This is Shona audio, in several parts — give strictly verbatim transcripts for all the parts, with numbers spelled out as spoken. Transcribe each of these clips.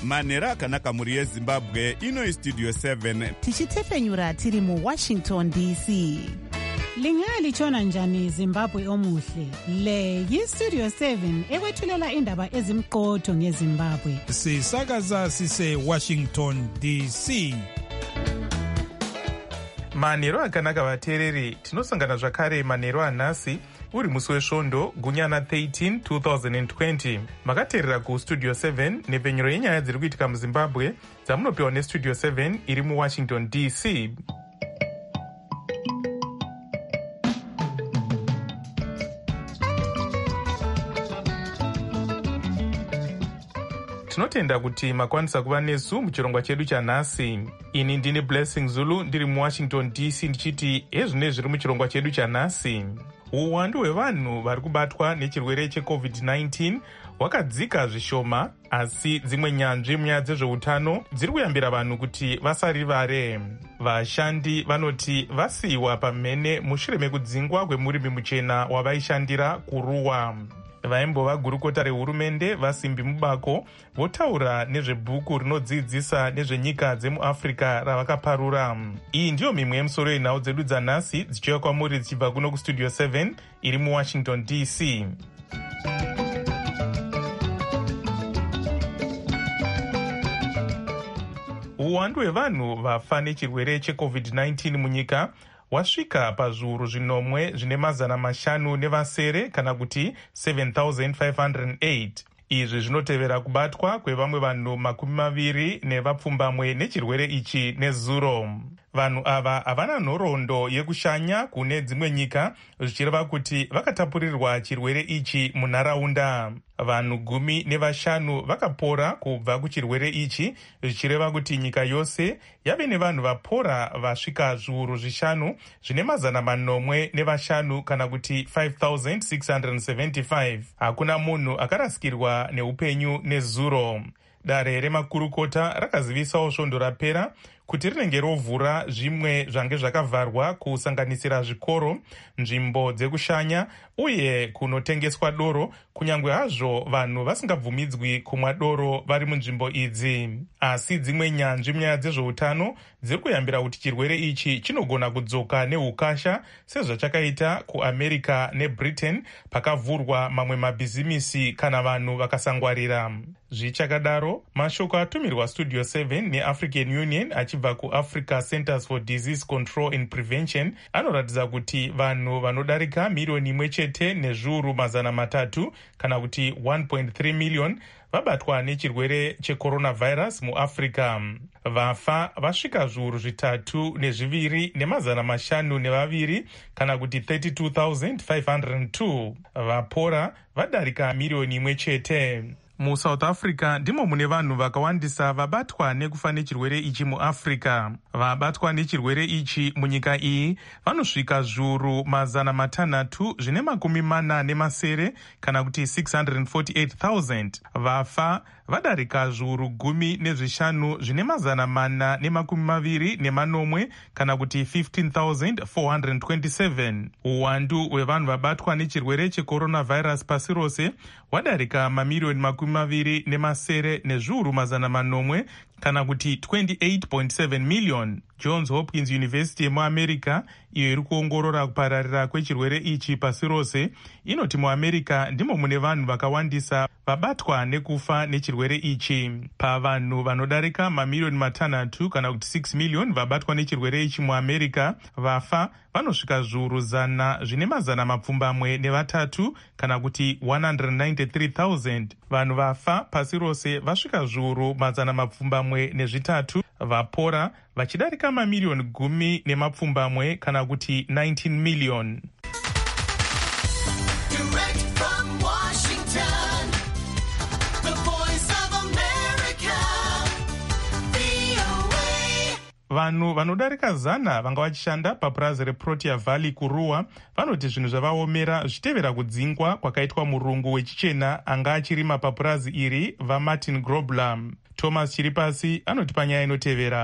manheru akanaka mhuri yezimbabwe. Ino Studio seven tichitefenyura tiri muWashington D C. Lingalitshona njani Zimbabwe omuhle? Le yiStudio seven ekwethulela indaba ezimqotho ngeZimbabwe. Sisakaza sise Washington D C. Manheru akanaka vateereri, tinosangana zvakare manheru anhasi uri musi wesvondo gunyana thirteen twenty twenty. Makateerera kuStudio seven nepfenyuro yenyaya dziri kuitika muZimbabwe dzamunopiwa neStudio seven iri muWashington D C. Tinotenda kuti makwanisa kuva nesu muchirongwa chedu chanhasi. Ini ndini Blessing Zulu ndiri muWashington D C ndichiti ezvine zviri muchirongwa chedu chanhasi. Uwandu hwevanhu vari kubatwa nechirwere checovid nineteen hwakadzika zvishoma, asi dzimwe nyanzvi munyaya dzezveutano dziri kuyambira vanhu kuti vasarivare. Vashandi vanoti vasiyiwa pamhene mushure mekudzingwa kwemurimi muchena wavaishandira kuruwa. Vaimbova gurukota rehurumende vasimbi mubako votaura nezvebhuku rinodzidzisa nezvenyika dzemuAfrica ravakaparura. Iyi ndiyo mimwe yemusoro yenhau dzedu dzanhasi dzichiuya kwamuri dzichibva kuno kuStudio seven iri muWashington D C. Uwandu hwevanhu vafa nechirwere checovid nineteen munyika wasvika pazviuru zvinomwe zvine mazana mashanu nevasere kana kuti seven thousand five hundred eight. Izvi zvinotevera kubatwa kwevamwe vanhu makumi maviri nevapfumbamwe nechirwere ichi nezuro. Vanhu ava havana nhoroondo yekushanya kune dzimwe nyika, zvichireva kuti vakatapurirwa chirwere ichi munharaunda. Vanhu gumi nevashanu vakapora kubva kuchirwere ichi, zvichireva kuti nyika yose yave nevanhu vapora vasvika zviuru zvishanu zvine mazana manomwe nevashanu kana kuti five thousand six hundred seventy-five. Hakuna munhu akarasikirwa neupenyu nezuro. Dare remakurukota rakazivisawo svondo rapera kuti rinenge rovhura zvimwe zvange zvakavharwa kusanganisira zvikoro, nzvimbo dzekushanya uye kunotengeswa doro, kunyange hazvo vanhu vasingabvumidzwi kumwa doro vari munzvimbo idzi. Asi dzimwe nyanzvi munyaya dzezveutano dziri kuyambira kuti chirwere ichi chinogona kudzoka neukasha sezvachakaita kuAmerica neBritain pakavhurwa mamwe mabhizimisi kana vanhu vakasangwarira. Zvichakadaro, mashoko atumirwa Studio seven neAfrican Union achibva kuAfrica Centers for Disease Control and Prevention anoratidza kuti vanhu vanodarika milioni imwe chete nezviuru mazana matatu kana kuti one point three million vabatwa nechirwere checoronavirus muAfrica. Vafa vasvika zviuru zvitatu nezviviri nemazana mashanu nevaviri kana kuti thirty-two thousand five hundred two. Vapora vadarika milioni imwe chete. MuSouth Africa ndimo mune vanhu vakawandisa vabatwa nekufa nechirwere ichi muAfrica. Vabatwa nechirwere ichi munyika iyi vanosvika zviuru mazana matanhatu zvine makumi mana nemasere kana kuti six hundred forty-eight thousand. Vafa vadarika zviuru gumi nezvishanu zvine mazana mana nemakumi maviri nemanomwe kana kuti fifteen thousand four hundred twenty-seven. Uwandu hwevanhu vabatwa nechirwere checoronavirus pasi rose wadarika mamirioni makumi maviri nemasere nezviuru mazana manomwe kana kuti twenty-eight point seven million. Johns Hopkins University yemuAmerica, iyo iri kuongorora kupararira kwechirwere ichi pasi rose, inoti muAmerica ndimo mune vanhu vakawandisa vabatwa nekufa nechirwere ichi. Pavanhu vanodarika mamilioni matanhatu kana kuti six million vabatwa nechirwere ichi muAmerica, vafa vanosvika zviuru zana zvine mazana mapfumbamwe nevatatu kana kuti one hundred ninety-three thousand. Vanhu vafa pasi rose vasvika zviuru mazana mapfumbamwe nezvitatu, vapora vachidarika mamilioni gumi nemapfumbamwe kana kuti nineteen million. Vanhu vanodarika zana vanga vachishanda papurazi reProtea Valley kuruwa vanoti zvinhu zvavaomera zvichitevera kudzingwa kwakaitwa murungu wechichena anga achirima papurazi iri vaMartin Grobler. Thomas Chiripasi anoti panyaya inotevera.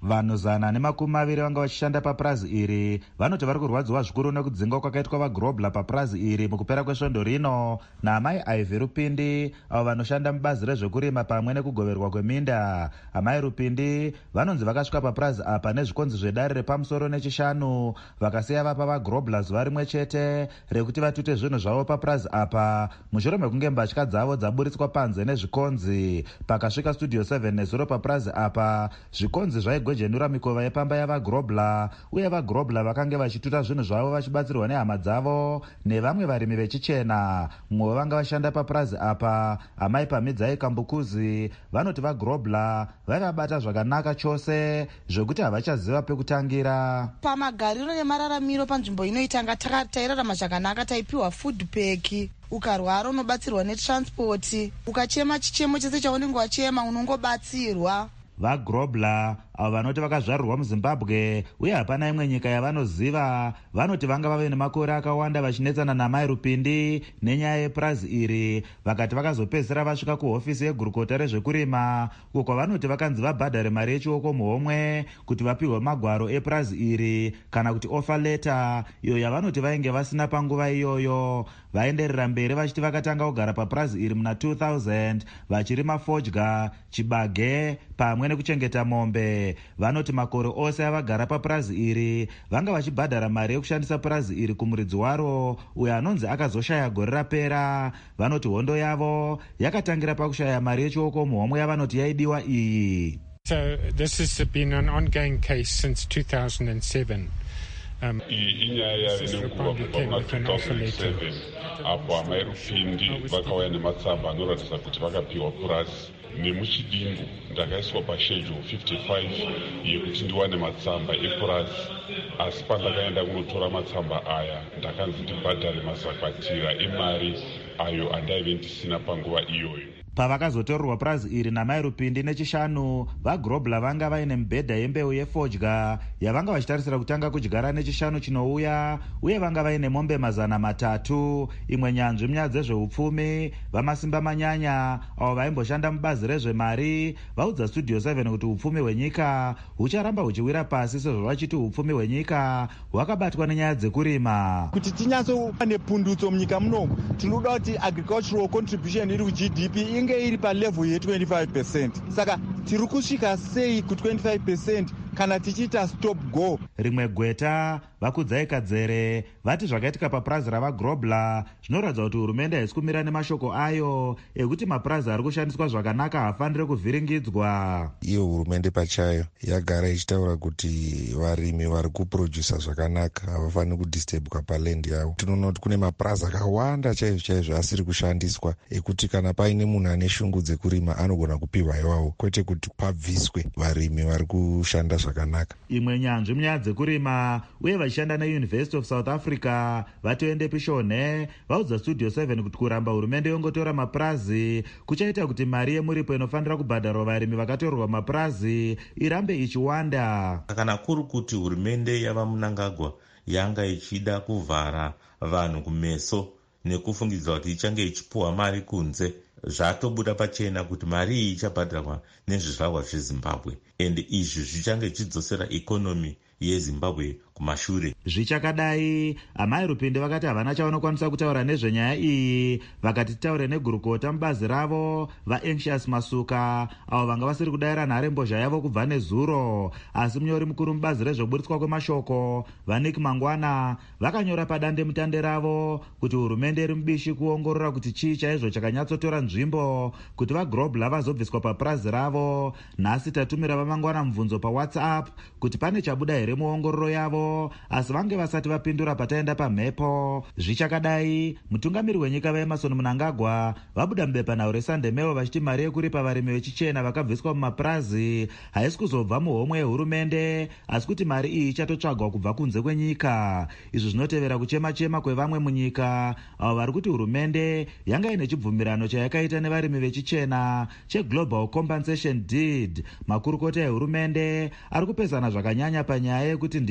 Vanhu zana nemakumi maviri vanga vachishanda papurazi iri vanoti vari kurwadziwa zvikuru nekudzingwa kwakaitwa vagrobler papurazi iri mukupera kwesvondo rino naamai Ivy Rupindi avo vanoshanda mubazi rezvekurima pamwe nekugoverwa kweminda. Amai Rupindi vanonzi vakasvika papurazi apa nezvikonzi zvedare repamusoro nechishanu vakasiya vapa vagrobler zuva rimwe chete rekuti vatute zvinhu zvavo papurazi apa mushure mekunge mbatya dzavo dzaburitswa panze nezvikonzi. Pakasvika studio seven nezuro papurazi apa zvikonzi zvaigwejenura mikova yepamba yavagrobler uye vagrobler vakange vachituta zvinhu zvavo vachibatsirwa nehama dzavo nevamwe varimi vechichena. Mumwe vanga vashanda papurazi apa amai Pamidzai Kambukuzi vanoti vagrobler vaivabata zvakanaka chose zvokuti havachaziva pekutangira. Pamagariro nemararamiro panzvimbo inoitanga tairarama zvakanaka, taipiwa food pack, ukarwara unobatsirwa netransport, ukachema chichemo chese chaunenge wachema unongobatsirwa. Vagrobler avo vanoti vakazvarurwa muZimbabwe uye hapana imwe nyika yavanoziva vanoti vanga vave nemakore akawanda vachinetsana naamai Rupindi nenyaya yepurazi iri vakati vakazopedzisira vasvika kuhofisi yegurukota rezvekurima uko kwavanoti vakanzi vabhadhare mari yechioko muhomwe kuti vapihwe magwaro epurazi iri kana kuti offer letter iyo yavanoti vainge vasina panguva iyoyo. Vaenderera mberi vachiti vakatanga kugara papurazi iri muna two thousand vachirima fodya, chibage pamwe nekuchengeta mombe. Vanoti makore ose avagara papurazi iri vanga vachibhadhara mari yekushandisa purazi iri kumuridzi waro uyo anonzi akazoshaya gore rapera. Vanoti hondo yavo yakatangira pakushaya mari yechioko muhomwe yavanoti yaidiwa iyi. So this has been an ongoing case since two thousand seven. Um, inyaya nenguva kubva muna two thousand seven apo amai Rupindi vakauya nematsamba anoratidza kuti vakapiwa purazi. Nemuchidimbu ndakaiswa paschedule fifty-five yekuti ndiwane matsamba epurazi, asi pandakaenda kunotora matsamba aya ndakanzi ndibhadhare mazakwatira emari ayo andaive ndisina panguva iyoyo. Pavakazotorerwa purazi iri namai Rupindi nechishanu, vagrobler vanga vaine mibhedha yembeu yefodya yavanga vachitarisira kutanga kudyara nechishanu chinouya uye vanga vaine mombe mazana matatu. Imwe nyanzvi munyaya dzezveupfumi vamasimba manyanya avo vaimboshanda mubazi rezvemari vaudza studio seven kuti upfumi hwenyika hucharamba huchiwira pasi sezvo vachiti upfumi hwenyika hwakabatwa nenyaya dzekurima. Kuti tinyatsova nepundutso munyika munomu tinoda kuti agricultural contribution iri ku-G D P inge iri palevel ye-twenty-five percent. Saka tiri kusvika sei ku-twenty-five percent kana tichiita stop go. Rimwe gweta Vakudzai Kadzere vati zvakaitika papurazi ravagrobler zvinoratidza kuti hurumende haisi kumira nemashoko ayo ekuti mapurazi ari kushandiswa zvakanaka hafanire kuvhiringidzwa. Iyo hurumende pachayo yagara ichitaura kuti varimi vari kuprodusa zvakanaka havafaniri kudistebwa palendi yavo. Tinoona kuti kune mapurazi akawanda chaizvo chaizvo asiri kushandiswa ekuti kana paine munhu ane shungu dzekurima anogona kupiwa iwawo kwete kuti pabviswe varimi vari kushanda zvakanaka. Imwe nyanzvi munyaya dzekurima uye vachishanda neUniversity of South Africa Vatoende Pishone vaudza studio seven kuti kuramba hurumende yongotora mapurazi kuchaita kuti mari yemuripo inofanira kubhadharwa varimi vakatorerwa mapurazi irambe ichiwanda. Kana kuri kuti hurumende yava Mnangagwa yanga ichida kuvhara vanhu kumeso nekufungidzwa kuti ichange ichipuwa mari kunze, zvatobuda pachena kuti mari iyi ichabhadharwa nezvizvarwa zveZimbabwe, ende izvi zvichange chidzosera ikonomi yeZimbabwe kumashure. Zvichakadai, amai Rupindi vakati havana chavanokwanisa kutaura nezvenyaya iyi, vakati taure negurukota mubazi ravo vaAnxious Masuka avo vanga vasiri kudaira nharembozha yavo kubva nezuro. Asi munyori mukuru mubazi rezvoburitswa kwemashoko vaNick Mangwana vakanyora padande mutande ravo kuti hurumende iri mubishi kuongorora kuti chii chaizvo chakanyatsotora nzvimbo kuti vagrobler vazobviswa papurazi ravo. Nhasi tatumira vaMangwana mubvunzo paWhatsApp kuti pane chabuda here muongororo yavo, asi vange vasati vapindura pataenda pamhepo. Zvichakadai, mutungamiri wenyika vaEmmerson Mnangagwa vabuda mubepanhau reSundaymail vachiti mari yekuripa varimi vechichena vakabviswa mumapurazi haisi kuzobva muhomwe yehurumende, asi kuti mari iyi ichatotsvagwa kubva kunze kwenyika. Izvi zvinotevera kuchema-chema kwevamwe munyika avo vari kuti hurumende yanga ine chibvumirano chayakaita nevarimi vechichena cheGlobal Compensation Deed. Makurukota ehurumende ari kupesana zvakanyanya panyaya yekuti ndiani acha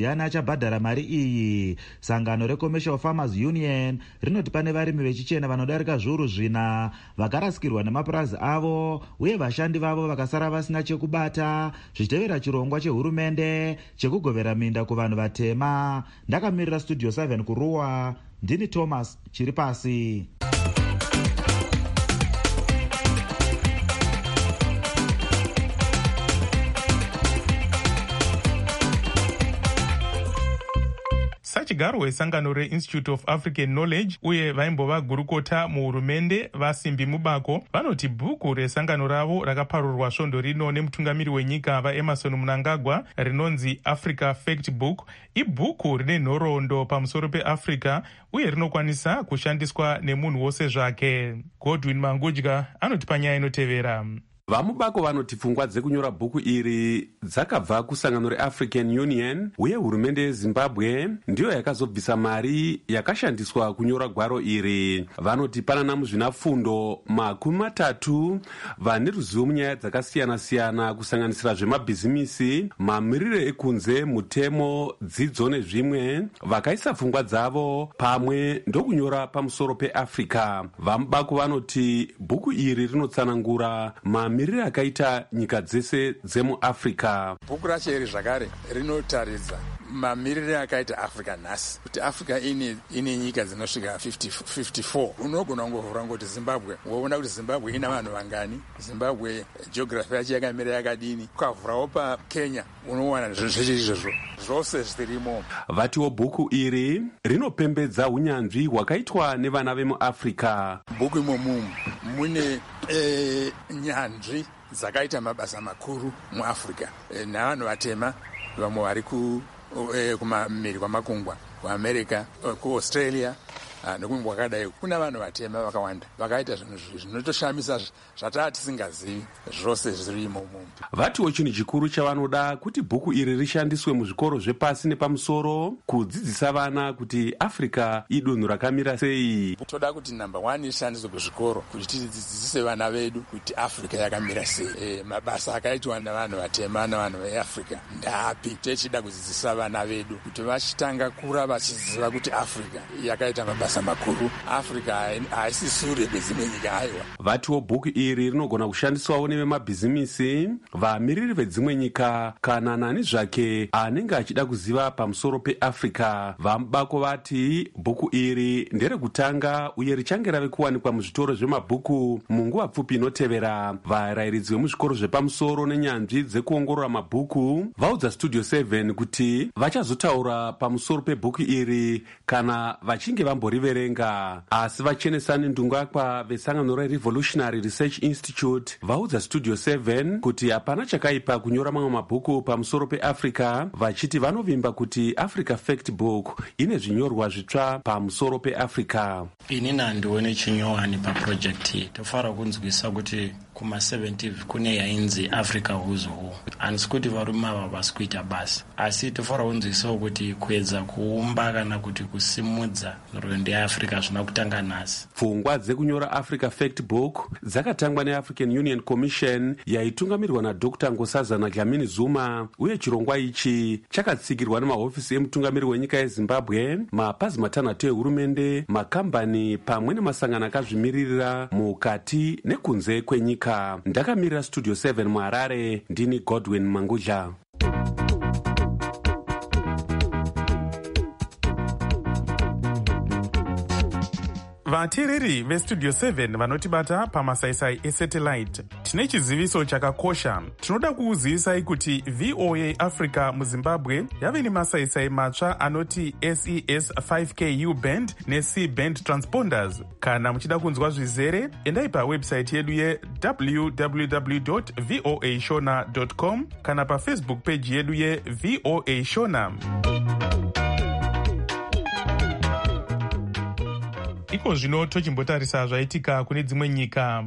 vachabhadhara mari iyi. Sangano reCommercial Farmers Union rinoti pane varimi vechichena vanodarika zviuru zvina vakarasikirwa nemapurazi avo uye vashandi vavo vakasara vasina chekubata, zvichitevera chirongwa chehurumende chekugovera minda kuvanhu vatema. Ndakamirira Studio seven kuruwa, ndini Thomas Chiripasi. sachigaro wesangano reinstitute of african knowledge uye vaimbova gurukota muhurumende vasimbi mubako vanoti bhuku resangano ravo rakaparurwa svondo rino nemutungamiri wenyika vaEmerson Mnangagwa rinonzi Africa Fact Book ibhuku rine nhoroondo pamusoro peAfrica uye rinokwanisa kushandiswa nemunhu wose zvake. Godwin Mangudya anoti panyaya inotevera. Vamubako vanoti pfungwa dzekunyora bhuku iri dzakabva kusangano reAfrican Union uye hurumende yeZimbabwe ndiyo yakazobvisa mari yakashandiswa kunyora gwaro iri. Vanoti panana muzvinafundo makumi matatu vane ruzivo munyaya dzakasiyana-siyana kusanganisira zvemabhizimisi, mamirire ekunze, mutemo, dzidzo nezvimwe, vakaisa pfungwa dzavo pamwe ndokunyora pamusoro peAfrica. Vamubako vanoti bhuku iri rinotsanangura ma mirire akaita nyika dzese dzemuAfrica. Bhuku racho iri zvakare rinotaridza mamirire akaita Africa nhasi, kuti Africa ine ine nyika dzinosvika fifty-four. Unogona kungovhura ngoti Zimbabwe, woona kuti Zimbabwe ina vanhu vangani, Zimbabwe geography yacho yakamira yakadini. Ukavhurawo pa Kenya unowana zveshe izvozvo zvose zvirimo. Vatiwo bhuku iri rinopembedza unyanzvi hwakaitwa nevana vemuAfrica. Bhuku imomu mune e, nyanzvi dzakaita mabasa makuru muAfrica e, navanhu vatema vamwe vari ku e, kumamiri kwamakungwa kuAmerica, kuAustralia nokumwe kwakadai. Kuna vanhu vatema vakawanda vakaita zvinhu zvinotoshamisa zvataa tisingazivi zvose zvirimo umu. Vatiwo chinhu chikuru chavanoda kuti bhuku iri rishandiswe muzvikoro zvepasi nepamusoro kudzidzisa vana kuti Africa idunhu rakamira sei. Toda kuti number one ishandiswe kuzvikoro kuti tidzidzise vana vedu kuti Africa yakamira sei. E, mabasa akaitwa navanhu vatema navanhu veAfrica ndapi. Tichida kudzidzisa vana vedu kuti vachitanga kura vachiziva kuti Africa yakaita mabasa makuru. Africa haisi sure kwedzimwe nyika aiwa. Vatiwo bhuku iri rinogona kushandiswawo nevemabhizimisi, vamiriri vedzimwe nyika kana nani zvake anenge achida kuziva pamusoro peAfrica. Vamubako vati bhuku iri nderekutanga uye richange rave kuwanikwa muzvitoro zvemabhuku munguva pfupi inotevera. Varairidzi vemuzvikoro zvepamusoro nenyanzvi dzekuongorora mabhuku vaudza Studio seven kuti vachazotaura pamusoro pebhuku iri kana vachinge vamboriverenga. Asi vachenesani ndungakwa vesangano reRevolutionary Research Institute vaudza Studio seven kuti hapana chakaipa kunyora mamwe mabhuku pamusoro peAfrica, vachiti vanovimba kuti Africa Fact Book ine zvinyorwa zvitsva pamusoro peAfrica. Inini handione chinyowani paprojekti iyi. Tofanira kunzwisa kuti kuma seventy kune yainzi Africa Who's Who. Handisi kuti varume ava vasi kuita basi, asi tofanira kunzwisawo kuti kuedza kuumba kana kuti kusimudza nhoroondo yeAfrica zvina kutanga nhasi. Pfungwa dzekunyora Africa Fact Book dzakatangwa neAfrican Union Commission yaitungamirirwa naDr Nkosazana Dlamini Zuma, uye chirongwa ichi chakatsigirwa nemahofisi emutungamiri wenyika yeZimbabwe, mapazi matanhatu ehurumende, makambani pamwe nemasangano akazvimiririra mukati nekunze kwenyika. Ndakamirira Studio seven muHarare, ndini Godwin Mangudya. vateereri vestudio seven vanotibata pamasaisai esatellite, tine chiziviso chakakosha. Tinoda kukuzivisai kuti V O A Africa muZimbabwe yave nemasaisai matsva anoti S E S five K U band neC band transponders. Kana muchida kunzwa zvizere, endai pawebsite yedu ye w w w dot voa shona dot com kana pafacebook page yedu ye V O A Shona. Iko zvino tochimbotarisa zvaitika kune dzimwe nyika.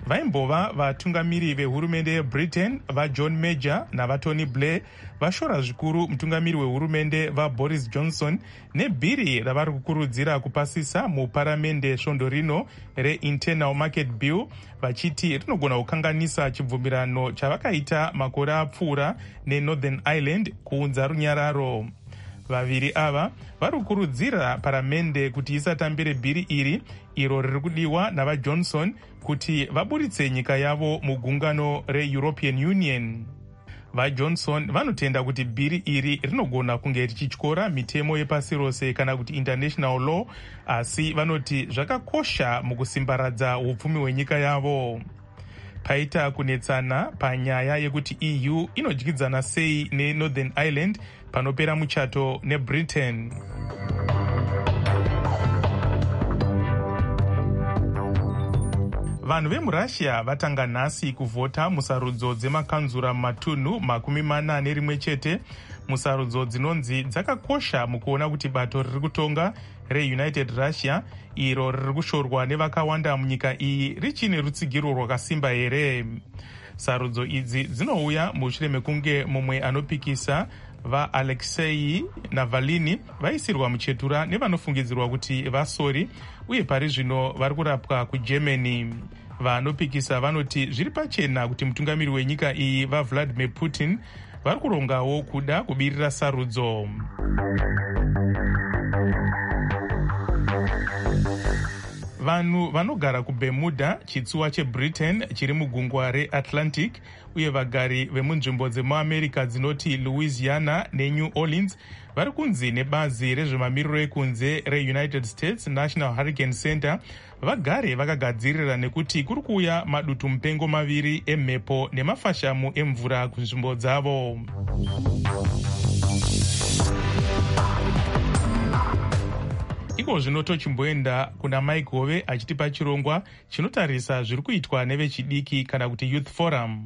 vaimbova vatungamiri vehurumende yebritain vajohn major navatony blair vashora zvikuru mutungamiri wehurumende vaboris johnson nebhiri ravari kukurudzira kupasisa muparamende svondo rino reinternal market bill, vachiti rinogona kukanganisa chibvumirano chavakaita makore apfuura nenorthern ireland kuunza runyararo. Vaviri ava vari kukurudzira paramende kuti isatambire bhiri iri iro riri kudiwa navajohnson kuti vaburitse nyika yavo mugungano reeuropean union. VaJohnson vanotenda kuti bhiri iri rinogona kunge richityora mitemo yepasi rose kana kuti international law, asi vanoti zvakakosha mukusimbaradza upfumi hwenyika yavo. Paita kunetsana panyaya yekuti E U inodyidzana sei nenorthern ireland panopera muchato nebritain. Vanhu vemurussia vatanga nhasi kuvhota musarudzo dzemakanzura mumatunhu makumi mana nerimwe chete, musarudzo dzinonzi dzakakosha mukuona kuti bato riri kutonga reunited russia iro riri kushorwa nevakawanda munyika iyi richine rutsigiro rwakasimba here. Sarudzo idzi dzinouya mushure mekunge mumwe anopikisa vaAlexei Navalny vaisirwa muchetura nevanofungidzirwa kuti vasori uye pari zvino vari kurapwa kuGermany. Vanopikisa vanoti zviri pachena kuti mutungamiri wenyika iyi vaVladimir Putin vari kurongawo kuda kubirira sarudzo. Vanhu vanogara kuBermuda, chitsuwa cheBritain chiri mugungwa reAtlantic, uye vagari vemunzvimbo dzemuamerica dzinoti Louisiana neNew Orleans vari kunzi nebazi rezvemamiriro ekunze reUnited States National Hurricane Center vagare vakagadzirira nekuti kuri kuuya madutu mupengo maviri emhepo nemafashamu emvura kunzvimbo dzavo. Iko zvino tochimboenda kuna Mike Hove achitipa chirongwa chinotarisa zviri kuitwa nevechidiki kana kuti Youth Forum.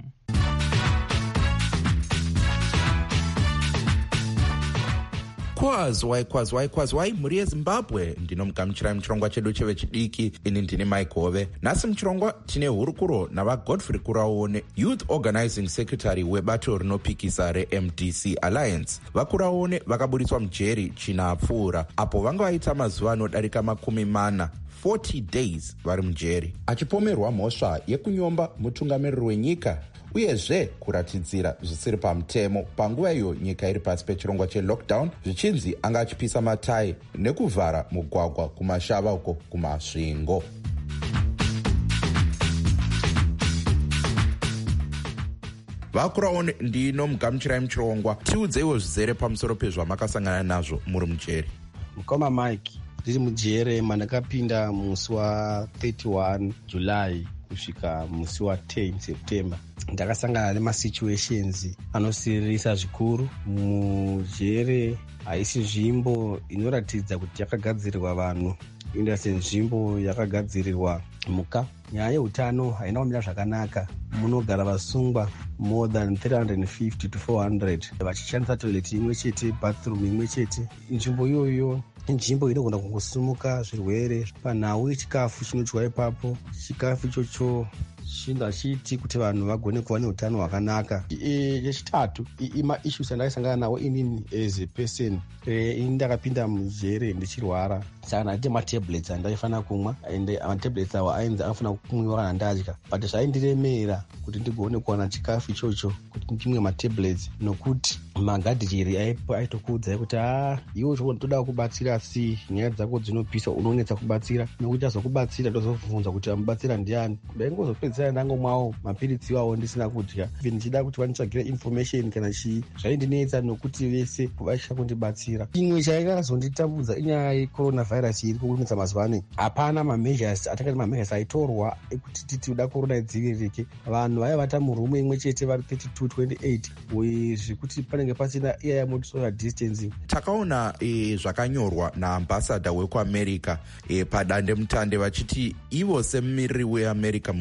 kwazwai kwazwai kwazwai mhuri yezimbabwe, ndinomugamuchirai muchirongwa chedu chevechidiki. ini ndini Mike Hove. Nhasi muchirongwa tine hurukuro navagodfrey kuraone, youth organizing secretary webato rinopikisa reM D C Alliance. Vakuraone vakaburitswa mujeri china apfuura apo vanga vaita mazuva anodarika makumi mana forty days vari mujeri, achipomerwa mhosva yekunyomba mutungamiriri wenyika uyezve kuratidzira zvisiri pamutemo panguva iyo nyika iri pasi pechirongwa chelockdown, zvichinzi anga achipisa matai nekuvhara mugwagwa kumashava uko kumasvingo. Vakuraone ndinomugamuchirai muchirongwa, tiudzeiwo zvizere pamusoro pezvamakasangana nazvo muri mujeri. Mukoma Mike, ndiri mujeri mandakapinda musi wa thirty-one July kusvika musi wa ten September. Ndakasangana nemasituations anosiririsa zvikuru. Mujere haisi nzvimbo inoratidza kuti yakagadzirirwa vanhu, indasi nzvimbo yakagadzirirwa muka. Nyaya yeutano haina kumira zvakanaka. Munogara vasungwa more than three hundred fifty to four hundred vachishandisa toilet imwe chete, bathroom imwe chete. Nzvimbo iyoyo inzvimbo inogona kungosumuka zvirwere. Panhau yechikafu chinodyiwa ipapo, chikafu ichocho chinga chiti kuti vanhu vagone kuva neutano hwakanaka. Yechitatu, maissues andakasangana nawo inini as a person. Ini ndakapinda mujere ndichirwara, saka ndati matablets andaifanira kumwa, ende matablets awo ainzi anofanira kumwiwa kana ndadya, but zvaindiremera kuti ndigone kuwana chikafu ichocho kuti ndimwe matablets, nokuti magadhiri aitokuudzai kuti a iwe toda kubatsira, si nyaya dzako dzinopisa unonetsa kubatsira, nokuti azokubatsira ndozobvunza kuti amubatsira ndiani. Ndaingozopedzisira ndangomwawo mapiritsi iwawo ndisina kudya, ndichida kuti vanditsvagire information kana chii. Zvaindinetsa nokuti vese vaisha kundibatsira. Imwe chaikazonditambudza inyaya yecoronavirus iri kunetsa mazuva ano. Hapana mameasures atakati mameasures aitorwa ekuti titi uda corona idziviririke. Vanhu vaiva vata murumu imwe chete vari thirty-two twenty-eight zvekuti panenge pasina iyaya moti social distancing. Takaona e, zvakanyorwa naambassador wekuamerica e, padande mutande vachiti ivo semumiriri weamerica muzimbabwe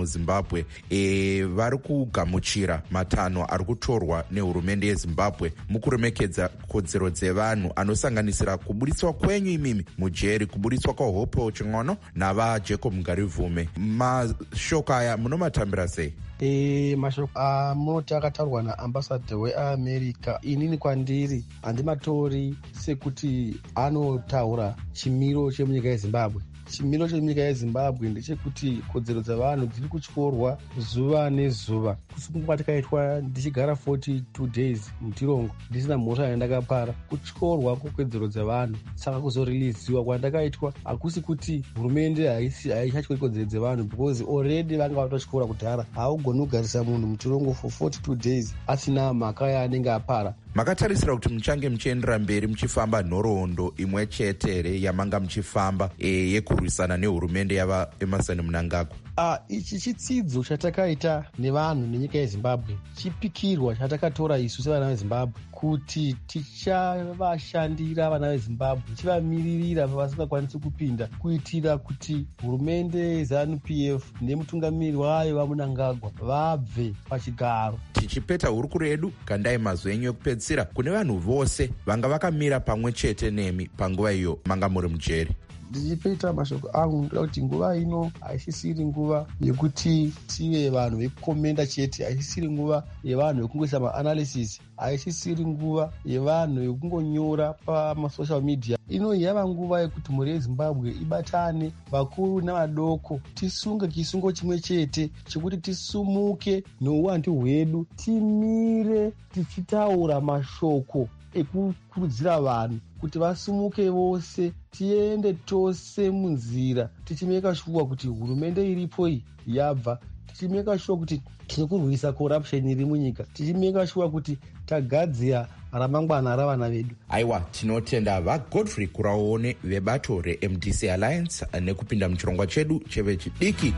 yezimbabwe e, vari kugamuchira matanho ari kutorwa nehurumende yezimbabwe mukuremekedza kodzero dzevanhu anosanganisira kuburitswa kwenyu imimi mujeri, kuburitswa kwahope ching'ono navajacob Ngarivume. Mashoko aya munomatambira sei? E, mashoko amunoti akataurwa naambasadha weamerica, inini kwandiri handimatori sekuti anotaura chimiro chemunyika yezimbabwe. Chimiro chenyika yezimbabwe ndechekuti kodzero dzavanhu dziri kutyorwa zuva nezuva. Kusununguka takaitwa ndichigara forty-two days mutirongo ndisina mhosva yandakapara, kutyorwa kwekodzero dzavanhu. Saka kuzoriliziwa kwandakaitwa hakusi kuti hurumende haichatyori kodzero dzevanhu, because already vanga vatotyora kudhara. Haugoni kugarisa munhu mutirongo for forty-two days asina mhaka yaanenge apara. Makatarisira kuti muchange muchiendera mberi muchifamba nhoroondo imwe chetere yamanga muchifamba e, yekurwisana nehurumende yava Emmerson Mnangagwa? Ah, ichi chitsidzo chatakaita nevanhu nenyika yezimbabwe, chipikirwa chatakatora isu sevana vezimbabwe kuti tichavashandira vana vezimbabwe, tichivamiririra pavasingakwanisi kupinda, kuitira kuti hurumende yeZANU P F nemutungamiri wayo vaMnangagwa vabve pachigaro. Tichipeta hurukuro yedu, kandai mazwi enyu ekupedzisira kune vanhu vose vanga vakamira pamwe chete nemi panguva iyo manga muri mujeri. Ndichipeta mashoko angu ndoda kuti nguva ino haisisiri nguva yekuti tive vanhu vekukomenda chete, haisisiri nguva yevanhu vekungoisa maanalysis, haisisiri nguva yevanhu vekungonyora pamasocial media. Ino yava nguva yekuti mhuri yezimbabwe ibatane, vakuru navadoko, tisunge chisungo chimwe chete chekuti tisumuke nouwandu hwedu, timire tichitaura mashoko ekukurudzira vanhu kuti vasumuke vose, tiende tose munzira tichimeka shuwa kuti hurumende iripo iyi yabva, tichimeka shuwa kuti tirikurwisa corruption iri munyika, tichimeka shuwa kuti tagadzira ramangwana ravana vedu. Aiwa, tinotenda vaGodfrey Kuraone vebato reM D C Alliance nekupinda muchirongwa chedu chevechidiki.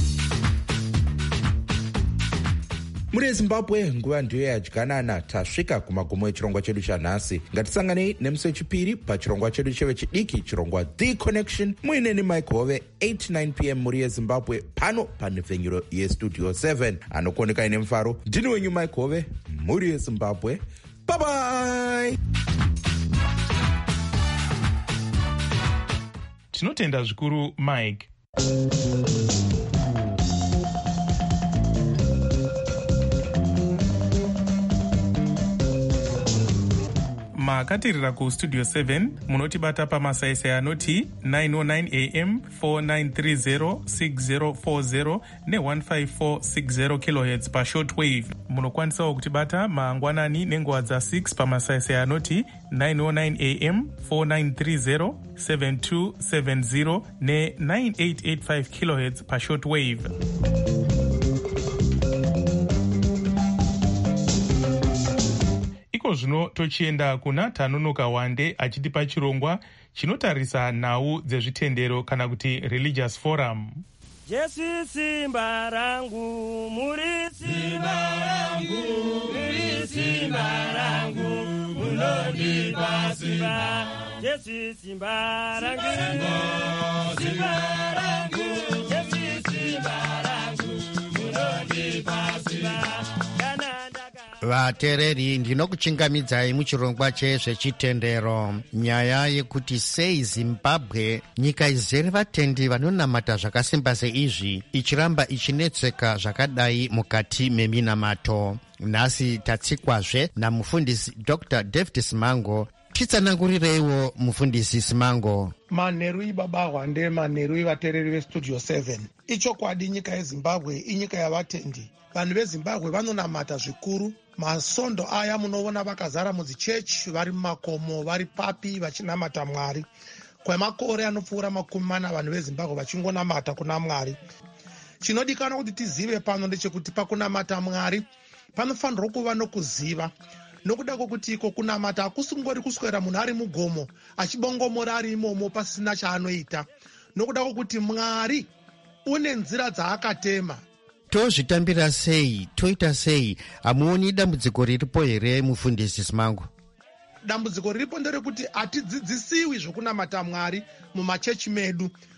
Muri Zimbabwe nguva ndiyo yadyanana, tasvika kumagumo echirongwa chedu chanhasi. Ngatisanganei nemusi wechipiri pachirongwa chedu chevechidiki, chirongwa The Connection, muineni Mike Hove, eight to nine p m muri yeZimbabwe, pano panhefenyuro yestudio seven. Anokuoneka ine mufaro, ndini wenyu Mike Hove, muri yeZimbabwe. Bye bye. Tinotenda zvikuru Mike. Makatirira kustudio seven munotibata pamasaisai anoti nine oh nine a m, four nine three zero, six zero four zero ne one five four six zero kilohertz pa shortwave. Munokwanisawo kutibata mangwanani nenguva dza six pamasaisai anoti nine oh nine a m, four nine three zero, seven two seven zero ne nine eight eight five kilohertz pa shortwave. Zvino tochienda kuna Tanunuka Wande achitipa chirongwa chinotarisa nhau dzezvitendero kana kuti religious forum. Jesu simba rangu, muri simba rangu, muri simba rangu, munondipa simba. Jesu simba rangu, simba rangu, Jesu simba rangu, munondipa simba. Vatereri, ndinokuchingamidzai muchirongwa chezvechitendero. Nyaya yekuti sei Zimbabwe, nyika izere vatendi vanonamata zvakasimba seizvi, ichiramba ichinetseka zvakadai mukati meminamato. Nhasi tatsikwazve namufundisi Doctor David Simango. Titsanangurireiwo mufundisi Simango. Manheru ibaba Hwande, manheru ivatereri vestudio seven. Ichokwadi, nyika yeZimbabwe inyika yavatendi. Vanhu veZimbabwe vanonamata zvikuru. Masondo aya munoona vakazara mudzichechi, vari mumakomo, vari papi vachinamata Mwari. Kwemakore anopfuura makumi mana vanhu veZimbabwe vachingonamata kuna Mwari. Chinodikanwa kuti tizive pano ndechekuti pakunamata Mwari panofanirwa kuva nokuziva. Nokuda kwokuti iko kunamata hakusingori kuswera munhu ari mugomo achibongomora ari imomo pasina chaanoita. Nokuda kwokuti Mwari une nzira dzaakatema. Tozvitambira sei, toita sei? Hamuoni dambudziko riripo here mufundisi Simango? Dambudziko riripo nderekuti hatidzidzisiwi zvokunamata Mwari mumachechi medu.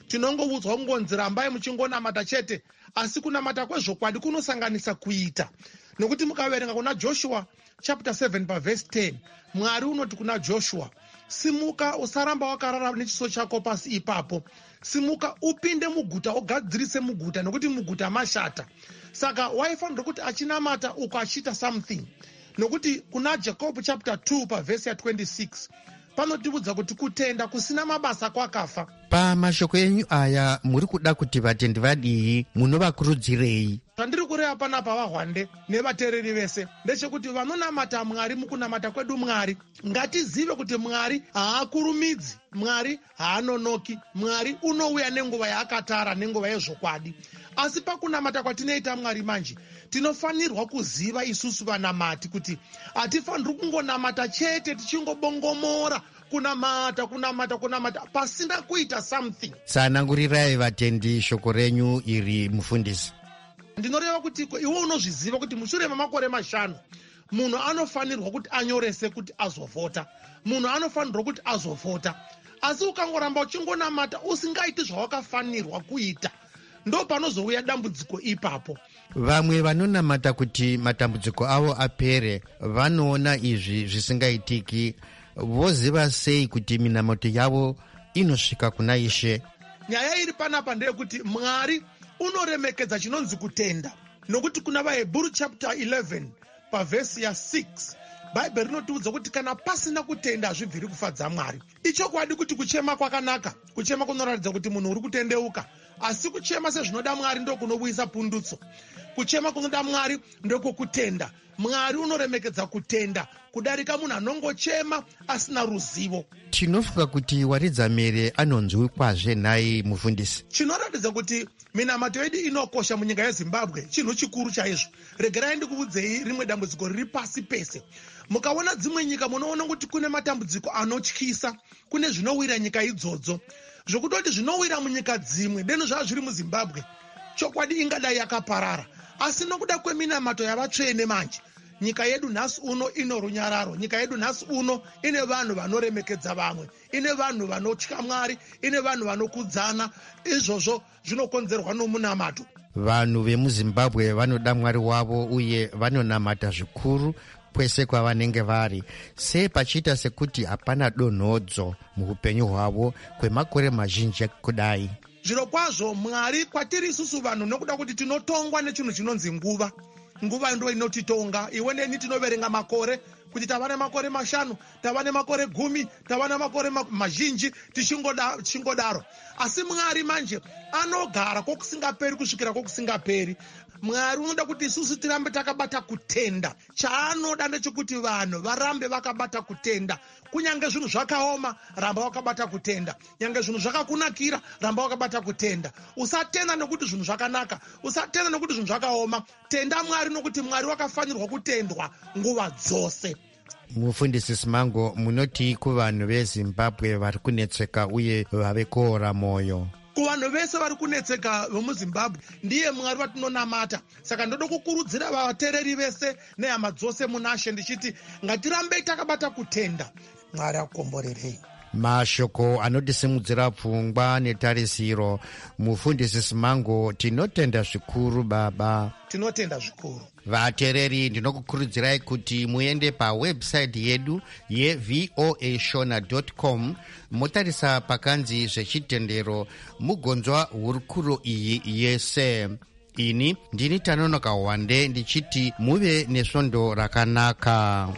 tinongoudzwa kungonzi rambai muchingonamata chete, asi kunamata kwezvokwadi kunosanganisa kuita. Nokuti mukaverenga kuna Joshua chapter seven pavhesi ten, Mwari unoti kuna Joshua, simuka usaramba wakarara nechiso chako pasi ipapo, simuka upinde muguta ugadzirise muguta, nokuti muguta mashata. Saka waifanira kuti achinamata uko achiita something. Nokuti kuna Jacob chapter two pavhesi ya twenty-six panotiudza kuti kutenda kusina mabasa kwakafa. Pamashoko enyu aya muri kuda kuti vatendi vadii, munovakurudzirei? Pandiri kureva panapa vaHwande nevateereri vese ndechekuti vanonamata Mwari, mukunamata kwedu Mwari ngatizive kuti Mwari haakurumidzi, Mwari haanonoki, Mwari unouya nenguva yaakatara, nenguva yezvokwadi. Asi pakunamata kwatinoita Mwari manje, tinofanirwa kuziva isusu vanamati kuti hatifaniri kungonamata chete tichingobongomora kunamata kunamata kunamata pasina kuita something. Tsanangurirai vatendi shoko renyu iri, mufundisi. Ndinoreva kuti iwe unozviziva kuti mushure memakore mashanu munhu anofanirwa kuti anyorese kuti azovhota, munhu anofanirwa kuti azovhota. Asi ukangoramba uchingonamata usingaiti zvawakafanirwa kuita, ndo panozouya dambudziko ipapo. Vamwe vanonamata kuti matambudziko avo apere vanoona izvi zvisingaitiki, voziva sei kuti minamato yavo inosvika kuna Ishe? Nyaya iri panapa ndeyekuti Mwari unoremekedza chinonzi kutenda. Nokuti kuna vaHebheru chapter eleven pavhesi ya six Bhaibheri rinotiudza kuti kana pasina kutenda hazvibviri kufadza Mwari. Ichokwadi kuti kuchema kwakanaka, kuchema kunoratidza kuti munhu uri kutendeuka, asi kuchema sezvinoda Mwari ndo kunouyisa pundutso. Kuchema kunoda Mwari ndoko kutenda. Mwari unoremekedza kutenda kudarika munhu anongochema asina ruzivo. Tinofunga kuti waridza mere anonzwi kwazve nhai, mufundisi. Chinoratidza kuti minamato yedu inokosha munyika yeZimbabwe chinhu chikuru chaizvo. Regerai ndikuudzei rimwe dambudziko riri pasi pese. Mukaona dzimwe nyika munoona kuti kune matambudziko anotyisa, kune zvinowira nyika idzodzo, zvokutoti zvinowira munyika dzimwe deno zvava zviri muZimbabwe, chokwadi ingadai yakaparara. Asi nokuda kweminamato yavatsvene manje, nyika yedu nhasi uno ino runyararo, nyika yedu nhasi uno ine vanhu vanoremekedza vamwe, ine vanhu vanotya Mwari, ine vanhu vanokudzana. Izvozvo zvinokonzerwa nomunamato. Vanhu vemuZimbabwe vanoda Mwari wavo uye vanonamata zvikuru kwese kwavanenge vari. Se pachiita sekuti hapana donhodzo muupenyu hwavo kwemakore mazhinji kudai. Zviro kwazvo Mwari kwatiri isusu vanhu nokuda kuti tinotongwa nechinhu chinonzi nguva. Nguva ndo inotitonga. Iwe neni tinoverenga makore kuti tava nemakore mashanu, tava nemakore gumi, tava nemakore mazhinji tichingodaro. Asi Mwari manje anogara kwokusingaperi kusvikira kwokusingaperi. Mwari unoda kuti isusu tirambe takabata kutenda. Chaanoda ndechekuti vanhu varambe vakabata kutenda. Kunyange zvinhu zvakaoma, ramba wakabata kutenda. Nyange zvinhu zvakakunakira, ramba wakabata kutenda. Usatenda nokuti zvinhu zvakanaka, usatenda nokuti zvinhu zvakaoma. Tenda Mwari nokuti Mwari wakafanirwa kutendwa nguva dzose. Mufundisi Simango, munoti kuvanhu veZimbabwe vari kunetseka uye vave koora moyo. Kuvanhu vese vari kunetseka vemuZimbabwe ndiye Mwari watinonamata. Saka ndoda kukurudzira vateereri vese nehama dzose munashe ndichiti ngatirambei takabata kutenda. Mwari akukomborerei. Mashoko anotisimudzira pfungwa netarisiro. Mufundisi Simango, tinotenda zvikuru baba. Tinotenda zvikuru. Vateereri, ndinokukurudzirai kuti muende pawebsite yedu ye voa shona dot com motarisa pakanzi zvechitendero mugonzwa hurukuro iyi yese. Ini ndini Tanonoka Hwande ndichiti muve nesvondo rakanaka.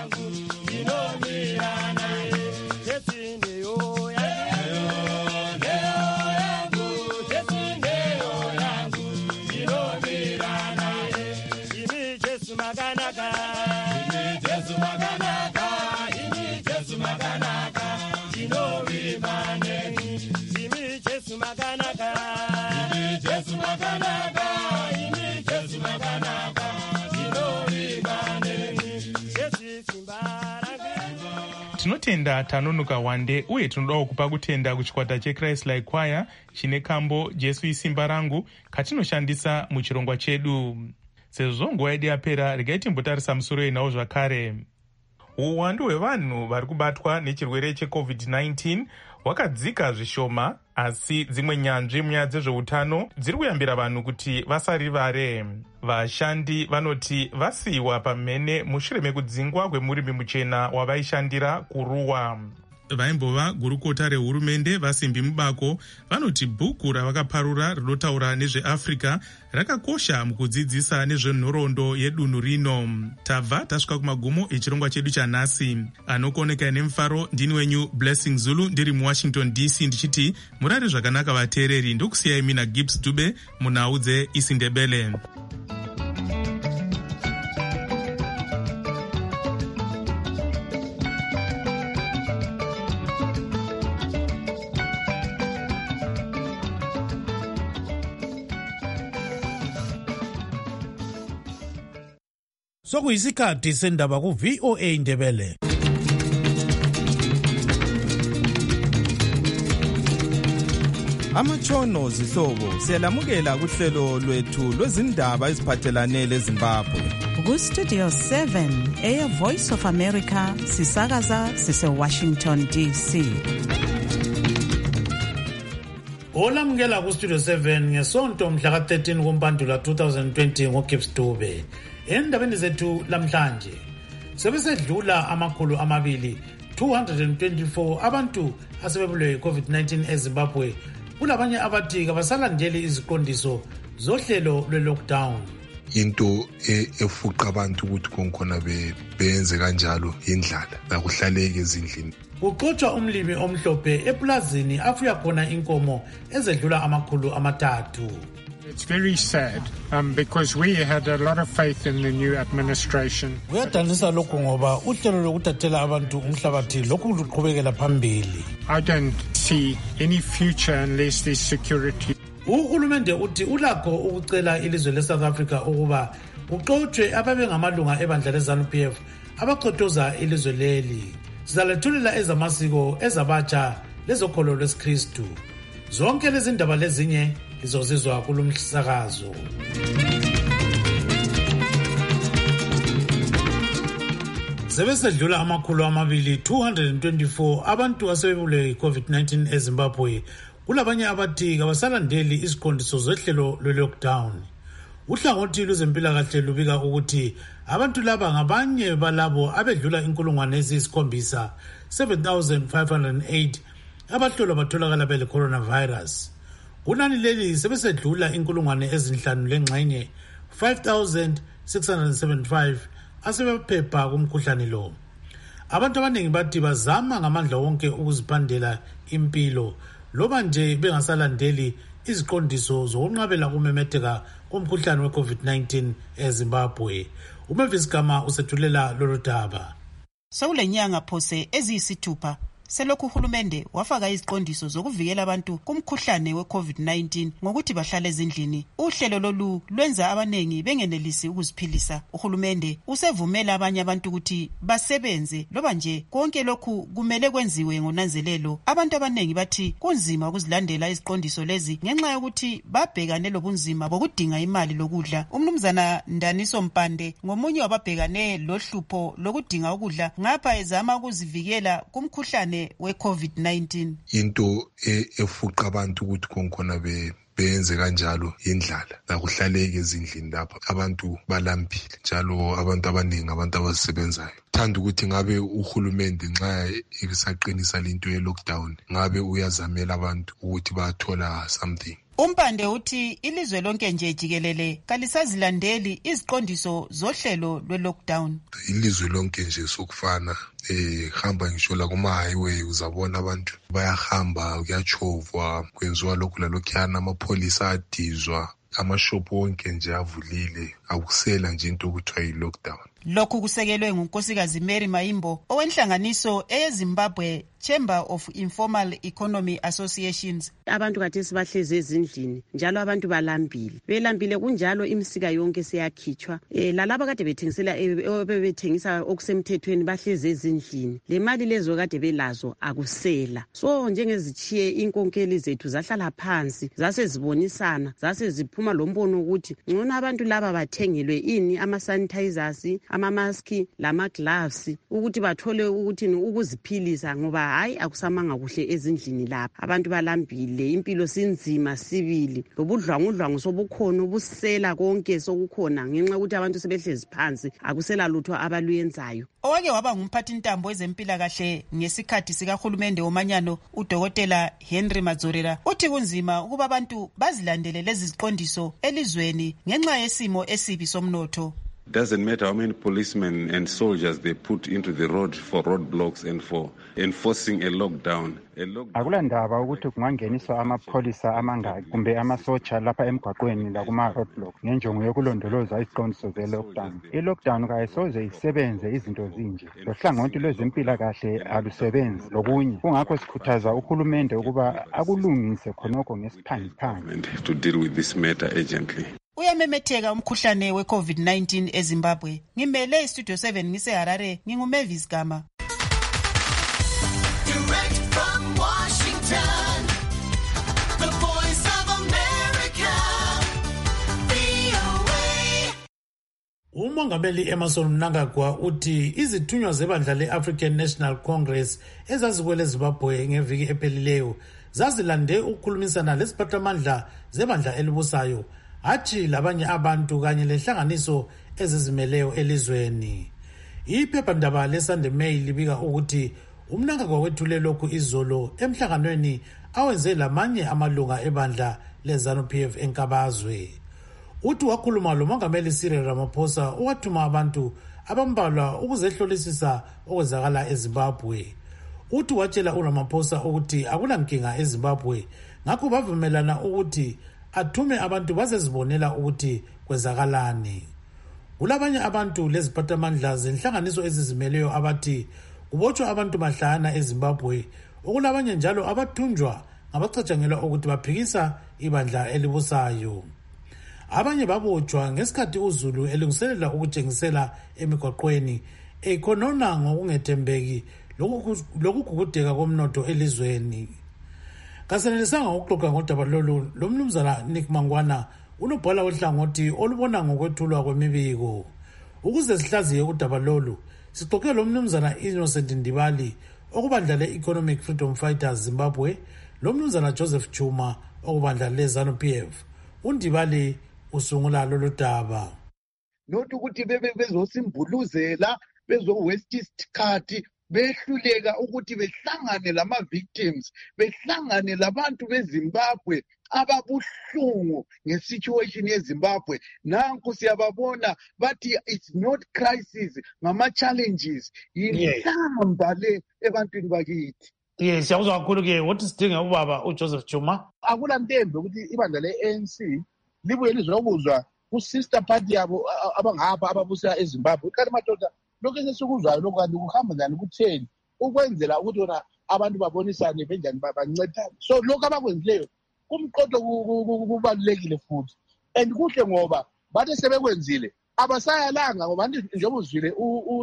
Tinotenda Tanonoka Hwande uye tinodawo kupa kutenda kuchikwata cheChrist Like Choir chine kambo Jesu isimba rangu katinoshandisa muchirongwa chedu. Sezvo nguva yedu yapera, regai timbotarisa musoro inawo zvakare. Uwandu hwevanhu vari kubatwa nechirwere checovid nineteen wakadzika zvishoma, asi dzimwe nyanzvi munyaya dzezveutano dziri kuyambira vanhu kuti vasarivare. Vashandi vanoti vasiyiwa pamhene mushure mekudzingwa kwemurimi muchena wavaishandira kuruwa. Vaimbova gurukota rehurumende vasimbi mubako vanoti bhuku ravakaparura rinotaura nezveafrica rakakosha mukudzidzisa nezvenhoroondo yedunhu rino. Tabva tasvika kumagumo echirongwa chedu chanhasi. Anokoneka nemufaro ndini wenyu Blessing Zulu ndiri muWashington D C ndichiti murare zvakanaka vateereri. Ndokusiyai mina Gibbs Dube munhau dzeIsindebele. Sokuyisikhathi sendaba ku-V O A Indebele. Amatshono zihlobo siyalamukela kuhlelo lwethu lwezindaba eziphathelane leZimbabwe. Ku-Studio seven eya Voice of America sisakaza sise-Washington D C. Olamukela ku-Studio seven ngesonto mhla ka-thirteen kuMpandula twenty twenty ngoGibbs Dube. Endabeni zethu lamhlanje sebesedlula amakhulu amabili two hundred twenty-four abantu asebebulawe i-COVID nineteen eZimbabwe. Kulabanye abathi kabasalandeli iziqondiso zohlelo lwe-lockdown. Into efuqa abantu ukuthi konkhona benze kanjalo indlala akuhlaleke ezindlini. Kuxotsha umlimi omhlophe eplazini afuya khona inkomo ezedlula amakhulu amathathu. It's very sad um, because we had a lot of faith in the new administration. Kuyadanisa lokho ngoba uhlelo lokuthathela abantu umhlabathi lokhu luqhubekela phambili. I don't see any future unless there's security. Uhulumende uthi ulakho ukucela ilizwe leSouth Africa ukuba kuxotshwe ababengamalunga ebandla leZANU P F abachotoza ilizwe leli. Sizalethulela ezamasiko ezabatsha lezokholo lwesikristu. Zonke lezi ndaba lezinye izozizwa kulumsakazo. Sebesedlula amakhulu amabili two hundred twenty-four abantu asebebulawe i-COVID nineteen eZimbabwe. Kulabanye abathi kabasalandeli iziqondiso zohlelo lwe-lockdown. Uhlangothi lwezempilakahle lubika ukuthi abantu laba ngabanye balabo abedlula inkulungwane eziyisikhombisa seven thousand five hundred eight abahlolwa batholakala bele coronavirus. Kunani leli sebesedlula inkulungwane ezinhlanu lengxenye five thousand six hundred seventy-five asebephepha kumkhuhlane lo. Abantu abaningi bathi bazama ngamandla wonke ukuziphandela impilo loba nje bengasalandeli iziqondiso zokunqabela kumemetheka komkhuhlane we-COVID nineteen eZimbabwe. uMavis Gama usethulela lolu daba. Sewulenyanga phose eziyisithupha selokhu uhulumende wafaka iziqondiso zokuvikela abantu kumkhuhlane we-COVID nineteen ngokuthi bahlale ezindlini. Uhlelo lolu lwenza abanengi bengenelisi ukuziphilisa. Uhulumende usevumela abanye abantu ukuthi basebenze loba nje konke lokhu kumele kwenziwe ngonanzelelo. Abantu abanengi bathi kunzima ukuzilandela iziqondiso lezi ngenxa yokuthi babhekane lobunzima bokudinga imali lokudla. Umnumzana Ndaniso Mpande ngomunye wababhekane lohlupho lokudinga ukudla ngapha ezama ukuzivikela kumkhuhlane we-COVID nineteen. Into efuqa abantu ukuthi konkhona be benze kanjalo indlala akuhlaleke ezindlini lapha abantu balambile njalo abantu abaningi abantu abasebenzayo. Thanda ukuthi ngabe uhulumende nxa esaqinisa lento ye-lockdown ngabe uyazamela abantu ukuthi bathola something. Umpande uthi ilizwe lonke nje jikelele kalisazilandeli iziqondiso zohlelo lwe-lockdown. Ilizwe lonke nje sokufana eh hamba ngisho la kuma highway uzabona abantu bayahamba kuyachovwa kwenziwa lokhu lalokhuyana amapholisa adizwa amashopu wonke nje avulile akusela nje into okuthiwa yi-lockdown. Lokhu kusekelwe ngunkosikazi Mary Mayimbo owenhlanganiso eZimbabwe Chamber of Informal Economy Associations. Abantu kathesi bahlezi ezindlini njalo abantu balambile. Belambile kunjalo imisika yonke seyakhitshwa. Eh lalaba kade bethengisela bebethengisa okusemthethweni bahlezi ezindlini. Le mali lezo kade belazo akusela. So njengezichiye inkonkeli zethu zahlala phansi, zase zibonisana, zase ziphuma lombono ukuthi ngcono abantu laba bathengelwe ini ama sanitizers, ama mask, lama gloves ukuthi bathole ukuthi ukuziphilisa ngoba hayi akusamanga kuhle ezindlini lapha, abantu balambile, impilo sinzima sibili, lobudlwangudlwangu sobukhona, ubusela konke sokukhona ngenxa ukuthi abantu sebehlezi phansi akusela lutho abaluyenzayo. Owake waba ngumphathintambo wezempilakahle ngesikhathi sikahulumende womanyano udokotela Henry Madzorera uthi kunzima ukuba abantu bazilandele lezi ziqondiso elizweni ngenxa yesimo esibi somnotho. Doesn't matter how many policemen and soldiers they put into the road for roadblocks and for enforcing a lockdown. Akulandaba ukuthi kungangeniswa amapholisa amangaki kumbe amasotsha lapha emgwaqweni la kuma roadblock ngenjongo yokulondoloza iziqondiso ze lockdown. I lockdown kayisoze isebenze izinto zinje. Lo hlangothi lwezempilakahle alusebenzi lokunye. Kungakho sikhuthaza uhulumende ukuba akulungise khonokho ngesiphangiphangi to deal with this matter urgently. Uyamemetheka umkhuhlane we COVID nineteen eZimbabwe. Ngimele iStudio seven ngise Harare, nginguMavis Gama. Direct from Washington, the voice of America, V O A. Umongameli Emmerson Mnangagwa uthi izithunywa zebandla le-African National Congress ezazikwele Zimbabwe ngeviki ephelileyo zazilande ukukhulumisana lesiphathamandla zebandla elibusayo athi labanye abantu kanye lenhlanganiso ezizimeleyo elizweni. Iphephandaba leSunday Mail libika ukuthi uMnangagwa wethule lokhu izolo emhlanganweni awenze lamanye amalunga ebandla leZANU-P F enkabazwe. Uthi wakhuluma lomongameli Cyril Ramaphosa owathuma abantu abambalwa ukuzehlolisisa okwenzakala eZimbabwe. Uthi watshela uRamaphosa ukuthi akulankinga eZimbabwe ngakho bavumelana ukuthi athume abantu bazezibonela ukuthi kwezakalani. Kulabanye abantu leziphathamandla zenhlanganiso ezizimeleyo abathi kubotshwa abantu mahlana eZimbabwe, okulabanye njalo abathunjwa ngabacatshangelwa ukuthi baphikisa ibandla elibusayo. Abanye babotshwa ngesikhathi uZulu elungiselela ukutshengisela emigwaqweni ekhonona ngokungethembeki lokugugudeka komnotho elizweni. Kasenelisanga ukuxoxa ngodaba lolu lomnumzana Nick Mangwana unobhala ohlangothi olubona ngokwethulwa kwemibiko. Ukuze sihlaziye udaba lolu sixoxe lo mnumzana Innocent Ndibali okubandla le-Economic Freedom Fighters Zimbabwe, lo mnumzana Joseph Chuma okubandla le-ZANU-P F. uNdibali usungula lolu daba. Not ukuthi bebe bezosimbuluzela bezo-waste isikhathi behluleka ukuthi behlangane lama victims, behlangane labantu beZimbabwe ababuhlungu ngesituation yeZimbabwe. Nanku siyababona bathi it's not crisis, ngama challenges. Yinhlamba le ebantwini bakithi. Yes, siyakuzwa kakhulu ke. What is doing ubaba uJoseph Chuma? Akula ntembe ukuthi ibandla le-A N C libuye lizokuzwa ku-sister party yabo abangapha ababusa eZimbabwe. Kanti madoda lokho esesikuzwayo lokho kanti kuhamba njani kutheni ukwenzela ukuthi wona abantu babonisane benjani bancedane. So lokho abakwenzileyo kumqodo kubalulekile futhi, and kuhle ngoba bathe sebekwenzile abasayalanga ngoba njengoba uzwile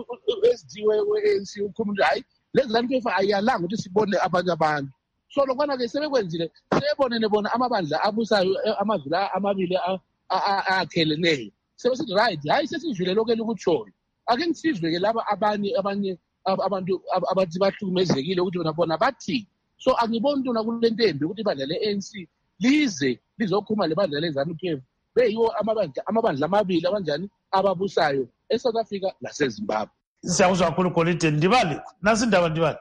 u-S D we-A N C ukhuluma hayi lezi lanto efa ayalanga ukuthi sibone abanye abantu. So lokwana-ke sebekwenzile sebonene bona amabandla abusayo amavila amabili akheleneyo sebesithi right hayi sesizwile lokho elikutshoyo. Ake ngisizwe-ke laba abanye abanye abantu abathi bahlukumezekile ukuthi bona bona bathi. So angiboni ntona kule ntembi ukuthi ibandla le-A N C lize lizokhuluma lebandla leZANU-P F beyiwo amabandla amabandla amabili abanjani ababusayo eSouth Africa laseZimbabwe. Siyakuzwa kakhulu Golide. Ndibali, nasi indaba Ndibali.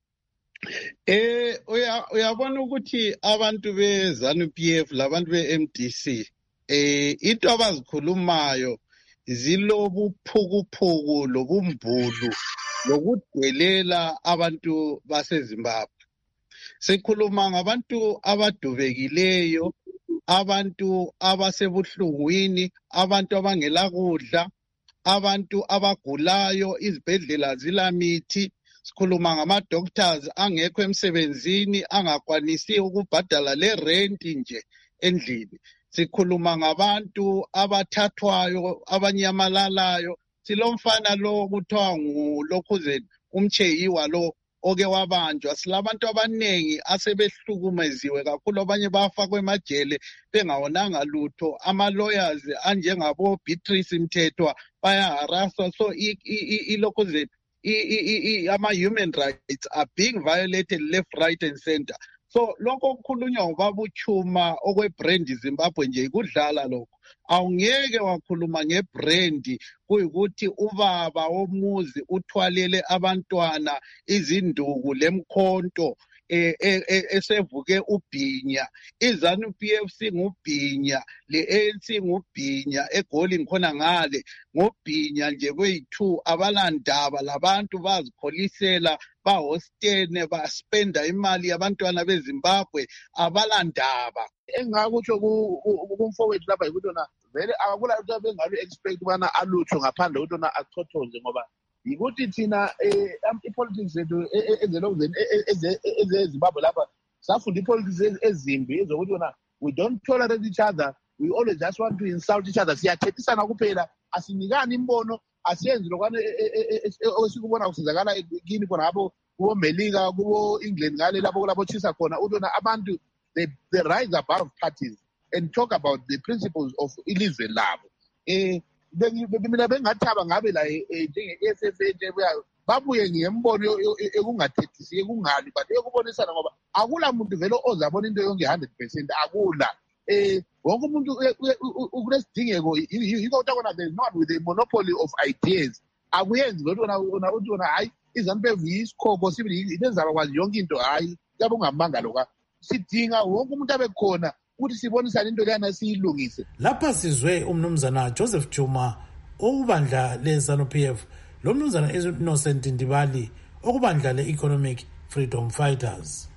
Eh uyabona ukuthi abantu beZANU-P F labantu be-M D C eh into abazikhulumayo zilobuphukuphuku lobumbulu lokudwelela abantu baseZimbabwe. Sikhuluma ngabantu abadubekileyo, abantu abasebuhlungwini, abantu abangela kudla, abantu abagulayo, izibhedlela zilamithi. Sikhuluma ngama-doctors angekho emsebenzini, angakwanisi ukubhadala le rent nje endlini. Sikhuluma ngabantu abathathwayo, abanyamalalayo. Silomfana lo kuthiwa nguLokhuzeni uMcheyiwa lo oke wabanjwa. Silabantu abanengi asebehlukumeziwe kakhulu, abanye bafakwe emajele bengawonanga lutho. Ama-lawyers anjengabo Beatrice Mthethwa bayaharaswa. So iLokhuzeni ama-human rights are being violated left, right and center. So lokho okukhulunywa ngobaba uChuma okwebrand Zimbabwe nje kudlala lokho. Awungeke wakhuluma ngebrand kuyikuthi ubaba womuzi uthwalele abantwana izinduku lemkhonto esevuke ubhinya, iZANU P F C ngubhinya, le-A N C ngubhinya, eGoli ngikhona ngale ngubhinya nje kweyi-two, abalandaba labantu bazikholisela bahostene baspenda imali yabantwana beZimbabwe, abalandaba. Engakutsho kumfowethu lapha yikuthi yona vele akula into bengalu expect ubana alutho ngaphandle ukuthi yona achothoze ngoba yikuthi thina i-politics zethu ezelokuzeni ezezimbabwe lapha safunda i-politics ezimbi ezokuthi yona we don't tolerate each other, we always just want to insult each other. Siyathethisana kuphela, asinikani imbono, asiyenzi lokwane esikubona kusizakala kini khona ngapho kubo Melika kubo England ngale lapho kulapho chisa khona ukuthi yona abantu they, they rise above parties and talk about the principles of ilizwe labo. Eh mina bengathaba ngabe la njenge-S F A nje babuye ngiyembono ekungathethisi ekungali but ekubonisana ngoba akula muntu vele ozabona into yonke one hundred percent, akula. Eh wonke umuntu kunesidingeko yiko utakona there is not with the monopoly of ideas. Akuyenzi vele wona wona uthi wona hayi iZANU P F yisikhobo sibili intenzaba kwazi yonke into hayi yabe ungamanga lokho. Sidinga wonke umuntu abekhona ukuthi sibonisane into leyana siyilungise. Lapha sizwe umnumzana Joseph Chuma okubandla leZANU P F, lo mnumzana Innocent Ndibali okubandla le-Economic Freedom Fighters.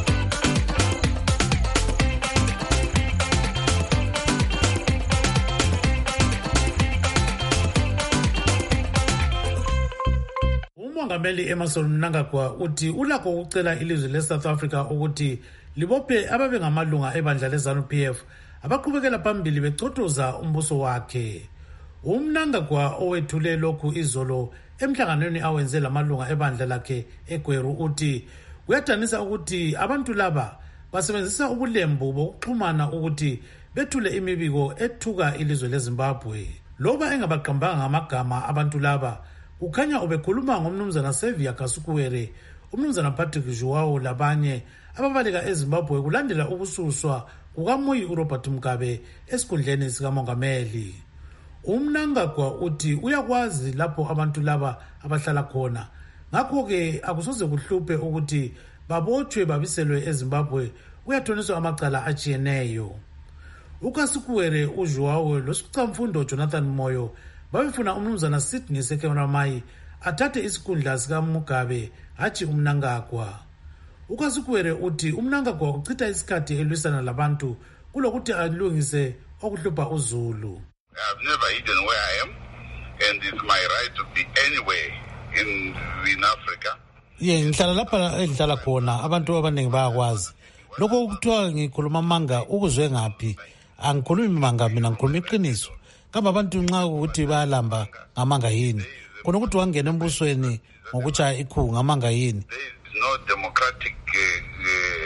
Umongameli Emmerson Mnangagwa uthi ulakho ukucela ilizwe le-South Africa ukuthi libophe ababe ngamalunga ebandla leZANU P F abaqhubekela phambili becotoza umbuso wakhe. UMnangagwa owethule lokhu izolo emhlanganweni awenze lamalunga ebandla lakhe eGweru uthi kuyadanisa ukuthi abantu laba basebenzisa ubulembu bokuxhumana ukuthi bethule imibiko ethuka ilizwe leZimbabwe. Loba engabaqambanga ngamagama abantu laba kukhanya ubekhuluma ngomnumzana Xavier Kasukuwere, umnumzana Patrick Joao labanye ababaleka eZimbabwe kulandela ukususwa kukaMoyi uRobert Mugabe esikhundleni sikamongameli. UMnangagwa uthi uyakwazi lapho abantu laba abahlala khona, ngakho-ke akusoze kuhluphe ukuthi babotshwe babiselwe eZimbabwe kuyathoniswa amacala ajiyeneyo. UKasukuwere, uJoao losicamfundo Jonathan Moyo babefuna umnumzana Sydney Sekeramai athathe isikhundla sikaMugabe hatshi uMnangagwa. UKasukuwere uthi uMnangagwa uchitha isikhathi elwisana labantu kulokuthi alungise okuhlupha uZulu. I've never hidden where I am, and it's my right to be anywhere in in Africa. Ye ngihlala lapha engihlala khona, abantu abaningi bayakwazi. Lokho kuthiwa ngikhuluma manga ukuzwe ngaphi? Angikhulumi manga, mina ngikhuluma iqiniso. Kambe abantu nxa ukuthi bayalamba ngamanga yini? Khona ukuthi wangena embusweni ngokutsha ikhu ngamanga yini? No democratic uh,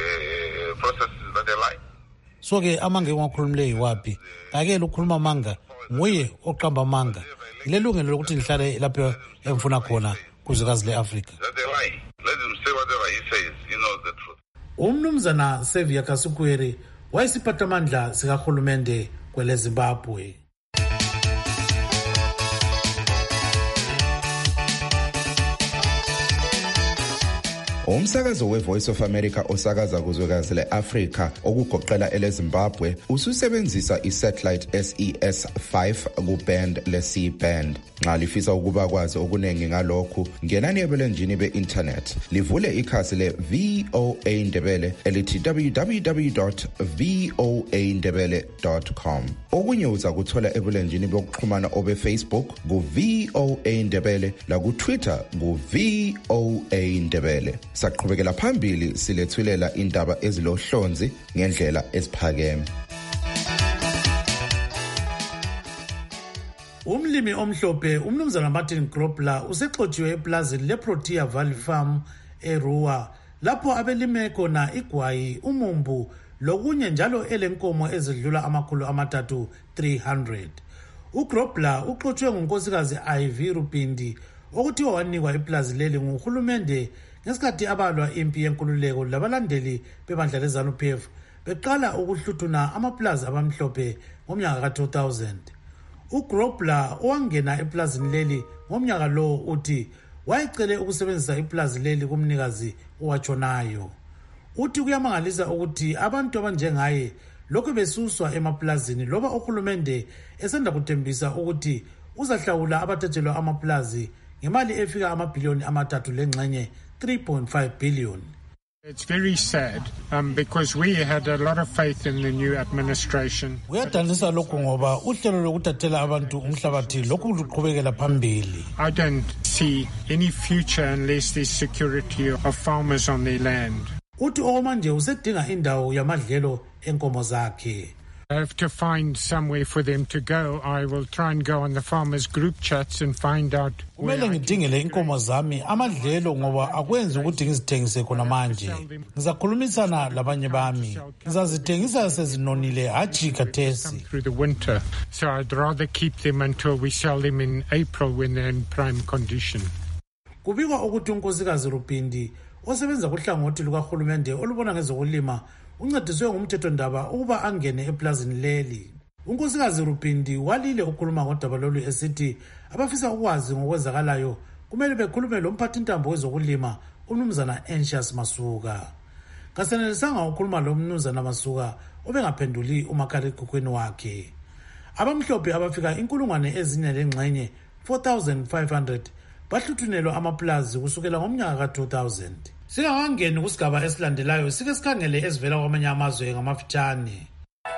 uh, processes that they like. So ke amanga engiwakhulumileyo wapi? Ngake ukukhuluma manga nguye oqamba manga. Ilelungelo lokuthi ngihlale lapho emfuna khona kuzwekazi leAfrika. That they lie. Let him say whatever he says. He knows the truth. Umnumzana Xavier Kasukuwere wayesiphathamandla sikahulumende kwele Zimbabwe. Umsakazo we-Voice of America osakaza kuzwekazi le-Afrika okugoqela ele-Zimbabwe ususebenzisa i-satellite S E S five ku-band le-C band. Nxa lifisa ukuba kwazi okuningi ngalokhu, ngenani ebulenjini be-internet livule ikhasi le-V O A Ndebele elithi w w w dot voa ndebele dot com. Okunye uza kuthola ebulenjini bokuxhumana obe-Facebook ku-V O A Ndebele laku-Twitter ku-V O A Ndebele. Saqhubekela phambili silethulela indaba ezilohlonzi ngendlela esiphakeme. Umlimi omhlophe umnumzana Martin Grobler usexotshiwe eplazini leProtea Valley Farm eRuwa lapho abelime khona igwayi, umumbu lokunye njalo elenkomo ezidlula amakhulu amathathu three hundred. UGrobler uxotshwe ngunkosikazi Ivy Rupindi okuthiwa wanikwa iplazi leli nguhulumende ngesikhathi abalwa impi yenkululeko labalandeli bebandla leZANU-P F beqala ukuhluthuna amaplazi abamhlophe ngomnyaka ka two thousand. uGrobler owangena eplazini leli ngomnyaka lo uthi wayecele ukusebenzisa iplazi leli kumnikazi owatshonayo. Uthi kuyamangalisa ukuthi abantu abanjengaye lokho besuswa emaplazini loba uhulumende esanda kuthembisa ukuthi uzahlawula abathathelwa amaplazi ngemali efika amabhiliyoni amathathu lengxenye three point five billion. It's very sad um, because we had a lot of faith in the new administration. Kuyadanisa lokhu ngoba uhlelo lokuthathela abantu umhlabathi lokhu luqhubekela phambili. I don't see any future unless there's security of farmers on their land. Uthi okumanje usedinga indawo yamadlelo enkomo zakhe. I have to find somewhere for them to go. I will try and go on the farmers group chats and find out. Kumele ngidingele inkomo zami amadlelo ngoba akwenzi ukuthi ngizithengise khona manje. Ngizakhulumisana labanye bami. Ngizazithengisa sezinonile haji khathesi. Through the winter. So I'd rather keep them until we sell them in April when they're in prime condition. Kubikwa ukuthi unkosikazi Rupindi osebenza kuhlangothi lukahulumende olubona ngezokulima uncediswe ngumthethondaba ukuba angene eplazini leli. Unkosikazi Rupindi walile ukukhuluma ngodaba lolu esithi abafisa ukwazi ngokwenzakalayo kumele bekhulume lomphathintambo wezokulima umnumzana Anxious Masuka. Kasenelisanga ukukhuluma lo mnumzana Masuka obengaphenduli umakhalekhukhwini wakhe. Abamhlophe abafika inkulungwane ezine lengxenye four thousand five hundred bahluthunelwa amaplazi kusukela ngomnyaka ka two thousand. Singakangeni kusigaba esilandelayo sike sikhangele ezivela kwamanye amazwe ngamafitshane.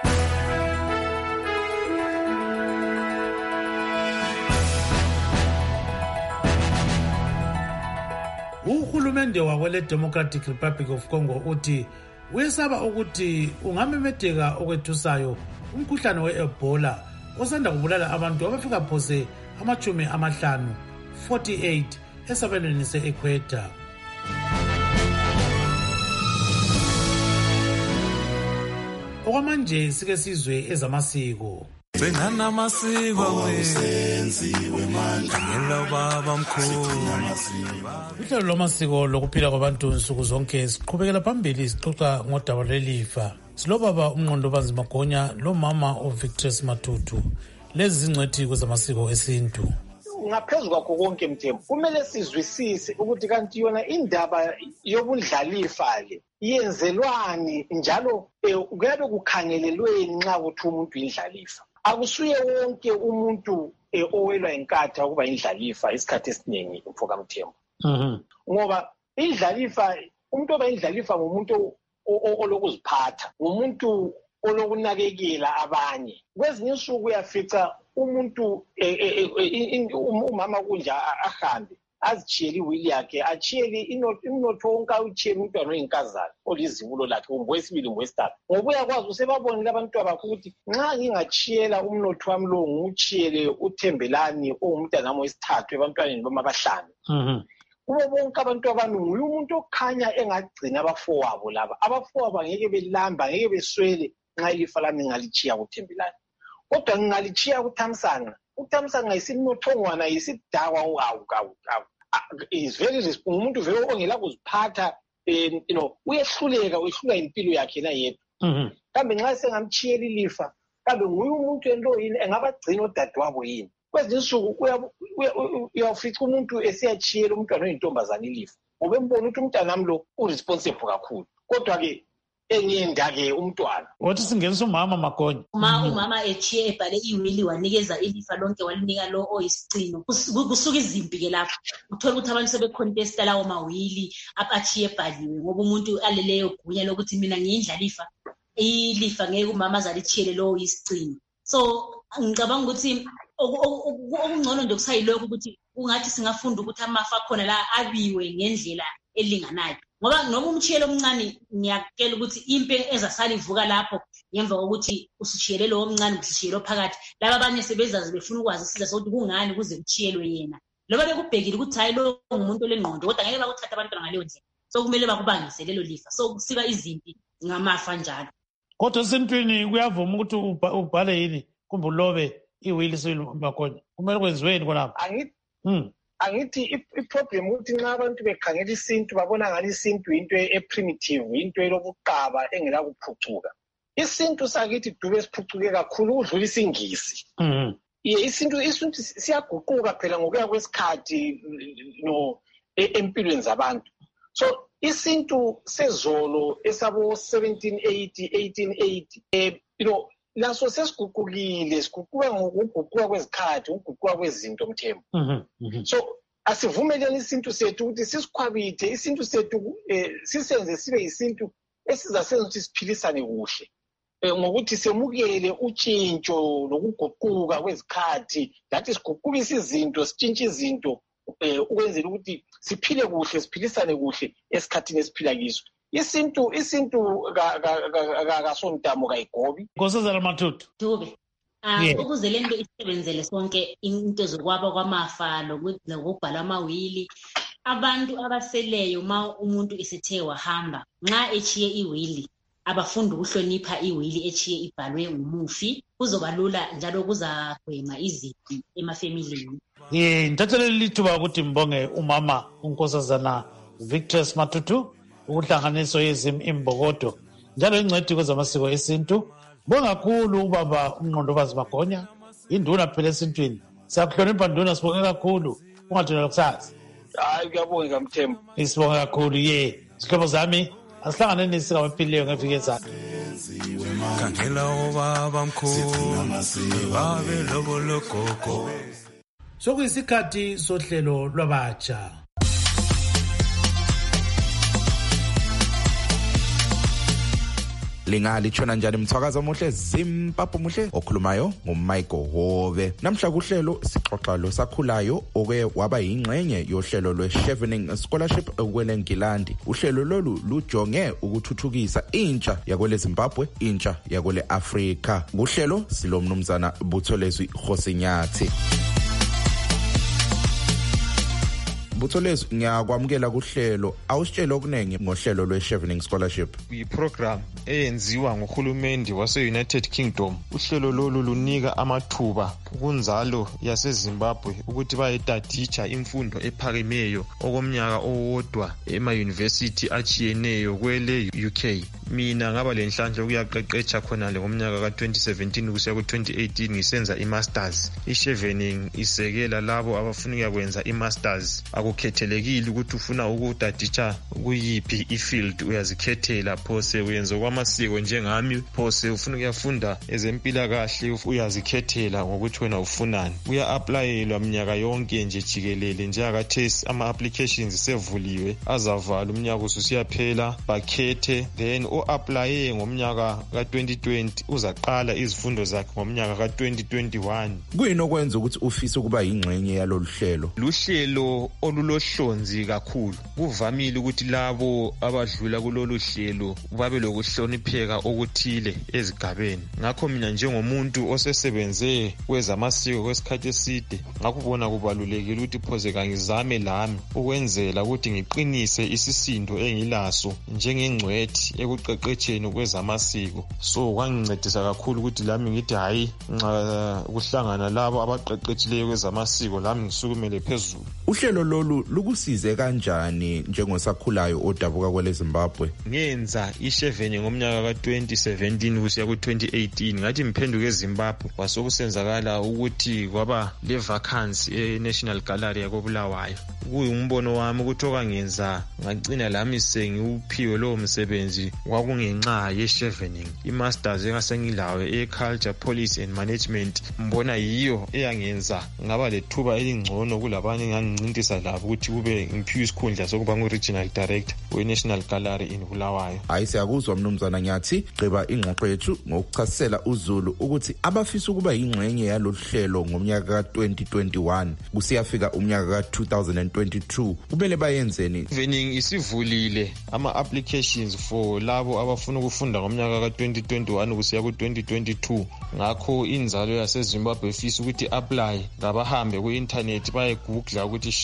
Uhulumende wakwele Democratic Republic of Congo uthi uyesaba ukuthi ungamemetheka okwethusayo umkhuhlane we-Ebola osanda kubulala abantu abafika phose amachumi amahlanu forty-eight esabelweni se-Equator. Okwamanje sike sizwe ezamasiko. Benana masiko wenziwe manje ngelo baba mkhulu. Uhlelo lwamasiko lokuphila kwabantu nsuku zonke siqhubekela phambili sixoxa ngodaba lelifa. Silobaba umnqondo banzi Magonya lo mama uVictor Matutu. Lezi zingcwethi kwezamasiko esintu. Ngaphezu kwakho konke Mthembu kumele sizwisise ukuthi kanti yona indaba yobundlalifa le yenzelwani njalo kuyabe kukhangelelweni nxa kuthi umuntu indlalifa. Akusuye wonke umuntu owelwa inkatha ukuba indlalifa isikhathi esiningi mfoka Mthembu. Mhm. Ngoba indlalifa umuntu oba indlalifa ngumuntu olokuziphatha, ngumuntu olokunakekela abanye. Kwezinye insuku uyafica umuntu umama kunja ahambe azitshiyele iwili yakhe atshiyele inotho wonke awutshiyele umntwana oyinkazana olizibulo lakhe ungowesibili ngowesithathu ngoba uyakwazi usebabonile abantu abakho ukuthi nxa ngingatshiyela umnotho wami lo ngiwutshiyele uThembelani ongumntwana wami wesithathu ebantwaneni bama abahlanu. Kubo bonke abantu abantu nguye umuntu okhanya engagcina abafowabo laba. Abafowabo ngeke belamba ngeke beswele nxa ilifa lami ngalichiya kuThembelani. Kodwa ngingalichiya kuThamsanqa. uThamsanqa yisimnothongwana yisidakwa wawu kawu kawu. Is very responsible. Umuntu vele ongela kuziphatha you know uyehluleka uyehlula impilo yakhe na yedwa. Mhm. Kambe nxa sengamchiyela ilifa kambe nguye umuntu ento yini engabagcina odadewabo yini. Kwezinye insuku uyafica umuntu esiyachiyela umntwana oyintombazana ilifa. Ubembona ukuthi umntwana nami lo uresponsible kakhulu. Kodwa ke enyenda ke umntwana. Wathi singenisa umama Magonya. Ma umama echiye ebhale iwili wanikeza ilifa lonke walinika lo oyisicino. Kusuka izimpi ke lapho. Uthola ukuthi abantu sebecontesta lawo mawili apachiye ebhaliwe ngoba umuntu aleleyo gunya lokuthi mina ngiyindlalifa. Ilifa ngeke umama azalichiyele lo oyisicino. So ngicabanga ukuthi okungcono nje kusayilokho ukuthi ungathi singafunda ukuthi amafa khona la abiwe ngendlela elinganayo. Ngoba noma umchiyelo omncane ngiyakela ukuthi impe ezasala ivuka lapho ngemva kokuthi usuchiyele lo omncane usuchiyelo phakathi laba abanye sebezazi befuna ukwazi isiza sokuthi kungani kuze kuchiyelwe yena loba bekubhekile ukuthi hayi lo ngumuntu olengqondo kodwa ngeke bakuthatha abantwana ngaleyo ndlela so kumele bakubangise lelo lifa so kusika izimpi ngamafa njalo. Kodwa esintwini kuyavuma ukuthi ubhale yini kumbe ulobe iwili Magonya kumele kwenziweni khonapho. Angithi Hmm. angithi iproblem ukuthi nxa abantu bekhangela isintu babona ngani isintu into e-primitive, into elokuqaba engela kuphucuka. Isintu sakithi dube siphucuke kakhulu ukudlula isingisi. Ye isintu isintu siyaguquka phela ngokuya kwesikhathi no empilweni zabantu. So isintu sezolo esabo seventeen eighty eighteen eighty eh you know laso sesiguqukile, siguquka ngokuguquka kwezikhathi, ukuguquka kwezinto Mthembu. So asivumeleni isintu sethu ukuthi sisikhwabithe isintu sethu sisenze sibe isintu esizasenza ukuthi siphilisane kuhle. Ngokuthi semukele utshintsho lokuguquka kwezikhathi, that is siguqukisa izinto, sitshintshe izinto ukwenzela ukuthi siphile kuhle, siphilisane kuhle esikhathini esiphila kiso. Isintu isintu kaSontamo kayigobi. Nkosazana Matutu. Dube. Ah ukuze lento isebenzele sonke into zokwaba kwamafa lokubhala amawili, abantu abaseleyo ma umuntu isethe wahamba nxa echiye iwili abafunda ukuhlonipha iwili echiye ibhalwe umufi, kuzoba lula njalo kuzagwema izipi emafamilini. Eh ngithathelele lithuba ukuthi mbonge umama unkosazana Victor Matutu ukuhlanganiso yezim imbokodo njalo ingcedi kwezamasiko esintu. Bonga kakhulu ubaba uNqondobazi Magonya, induna phela esintwini. Siyakuhlonipha nduna, sibonge kakhulu. Ungathina lokusazi. Hayi kuyabonga Mthembu. Isibonga kakhulu ye. Sihlobo zami asihlangane nisika baphilileyo ngeviki ezayo. Khangela ubaba mkhulu babe lobo logogo. Sokuyisikhathi sohlelo lwabatsha. Lingali chona njani mthwakaza omuhle Zimbabwe muhle okhulumayo nguMichael Hove. Namhla kuhlelo sixoxa lo sakhulayo oke waba yingxenye yohlelo lweChevening Scholarship kweleNgilandi. Uhlelo lolu lujonge ukuthuthukisa intsha yakwele Zimbabwe, intsha yakwele Afrika. Kuhlelo silomnumzana Butholezwi Khosinyathi. Butholezwi ngiyakwamukela kuhlelo, awusitshela okunenge ngohlelo lweChevening Scholarship. Kuyiprogram eyenziwa ngohulumende wase-United Kingdom. Uhlelo lolu lunika amathuba kunzalo yaseZimbabwe ukuthi bayetaditsha imfundo ephakemeyo okomnyaka owodwa ema-university achiyeneyo kwele U K. Mina ngaba lenhlanhla ukuyaqeqetsha khonale ngomnyaka ka twenty seventeen kusiya ku twenty eighteen ngisenza i-masters. iChevening isekela labo abafuna ukwenza i-masters. Akukhethelekile ukuthi ufuna ukutaditsha kuyiphi ifield, uyazikhethela. Phose uyenza kwamasiko njengami, phose ufuna ukuyafunda ezempilakahle, uyazikhethela ngokuthi wena ufunani. Uya-applyelwa minyaka yonke nje jikelele. Njengakathesi ama-applications sevuliwe, azavala umnyaka ususiyaphela, bakhethe, then o-applye ngomnyaka ka twenty twenty uzaqala izifundo zakhe ngomnyaka ka twenty twenty-one. Kuyini okwenza ukuthi ufise ukuba yingxenye yalolu hlelo? Luhlelo olulohlonzi kakhulu. Kuvamile ukuthi labo abadlula kulolu hlelo babe lokuhlonipheka okuthile ezigabeni. Ngakho mina njengomuntu osesebenze kwezamasiko kwesikhathi eside, ngakubona kubalulekile ukuthi phoze kangizame lami ukwenzela ukuthi ngiqinise isisindo engilaso njengengcwethi ekuqeqetsheni kwezamasiko. So kwangincedisa kakhulu ukuthi lami ngithi hayi nxa kuhlangana labo abaqeqetshileyo kwezamasiko lami ngisukumele phezulu. Uhlelo lolu lukusize kanjani njengosakhulayo odabuka kwele Zimbabwe? Ngenza iChevening ngomnyaka ka twenty seventeen kusiya ku twenty eighteen, ngathi mphenduke eZimbabwe kwasokusenzakala ukuthi kwaba le vacancy eNational Gallery yakoBulawayo. Kuyumbono wami ukuthi okwangenza ngagcina lami sengiuphiwe lo msebenzi kwakungenxa yeChevening. I-masters engasengilawe e-culture, policy and management mbona yiyo eyangenza ngaba lethuba elingcono kulabanye engangincintisa labo ukuthi kube ngiphiwe isikhundla sokuba ngu-regional director we-National Gallery in Bulawayo. Hayi siyakuzwa mnumzana Nyathi, gqiba ingxoxo yethu ngokuchasisela uZulu ukuthi abafisa ukuba yingxenye yalolu hlelo ngomnyaka ka twenty twenty-one kusiyafika umnyaka ka two thousand twenty-two kumele bayenzeni? Chevening isivulile ama-applications for labo abafuna ukufunda ngomnyaka ka twenty twenty-one kusiya ku twenty twenty-two. Ngakho inzalo yaseZimbabwe ifisa ukuthi apply ngabahambe ku-internet baye Google ukuthi Chevening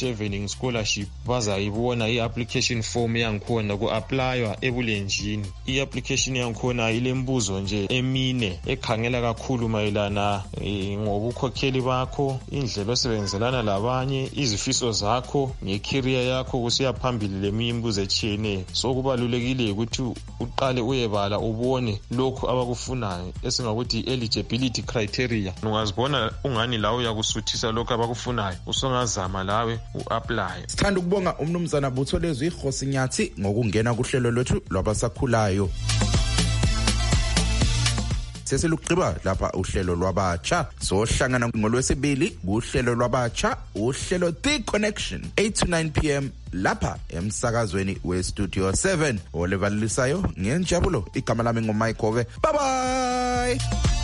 qualifying scholarship bazayibona i-application form yangikhona ku-aplaywa ebulenjini. I-application yangikhona ilembuzo nje emine ekhangela kakhulu mayelana e, ngobukhokheli bakho, indlela osebenzelana labanye, izifiso zakho ngecareer yakho kusiya phambili leminye imibuzo etshiyeneyo. So kubalulekile ukuthi uqale uyebala ubone lokhu abakufunayo esingakuthi eligibility criteria. Ungazibona ungani lawe uyakusuthisa lokhu abakufunayo, usongazama lawe u-apply. Sithanda ukubonga umnumzana Butholezwi Khosinyathi ngokungena kuhlelo lwethu lwabasakhulayo. Seselugqiba lapha uhlelo lwabatsha, sohlangana ngolwesibili kuhlelo lwabatsha, uhlelo The Connection eight to nine p m lapha emsakazweni we Studio seven. Olevalisayo ngenjabulo, igama lami ngoMike Hove. Bye bye.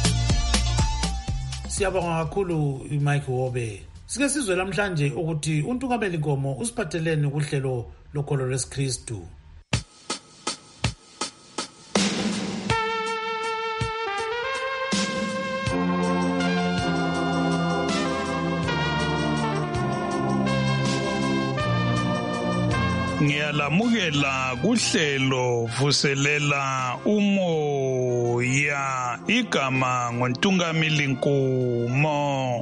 Siyabonga kakhulu uMike Hove. Sike sizwe namhlanje ukuthi uNtungameli Nkomo usiphathelene kuhlelo lokholo lwesikristu. Ngiyalamukela kuhlelo vuselela umoya, igama ngoNtungameli Nkomo.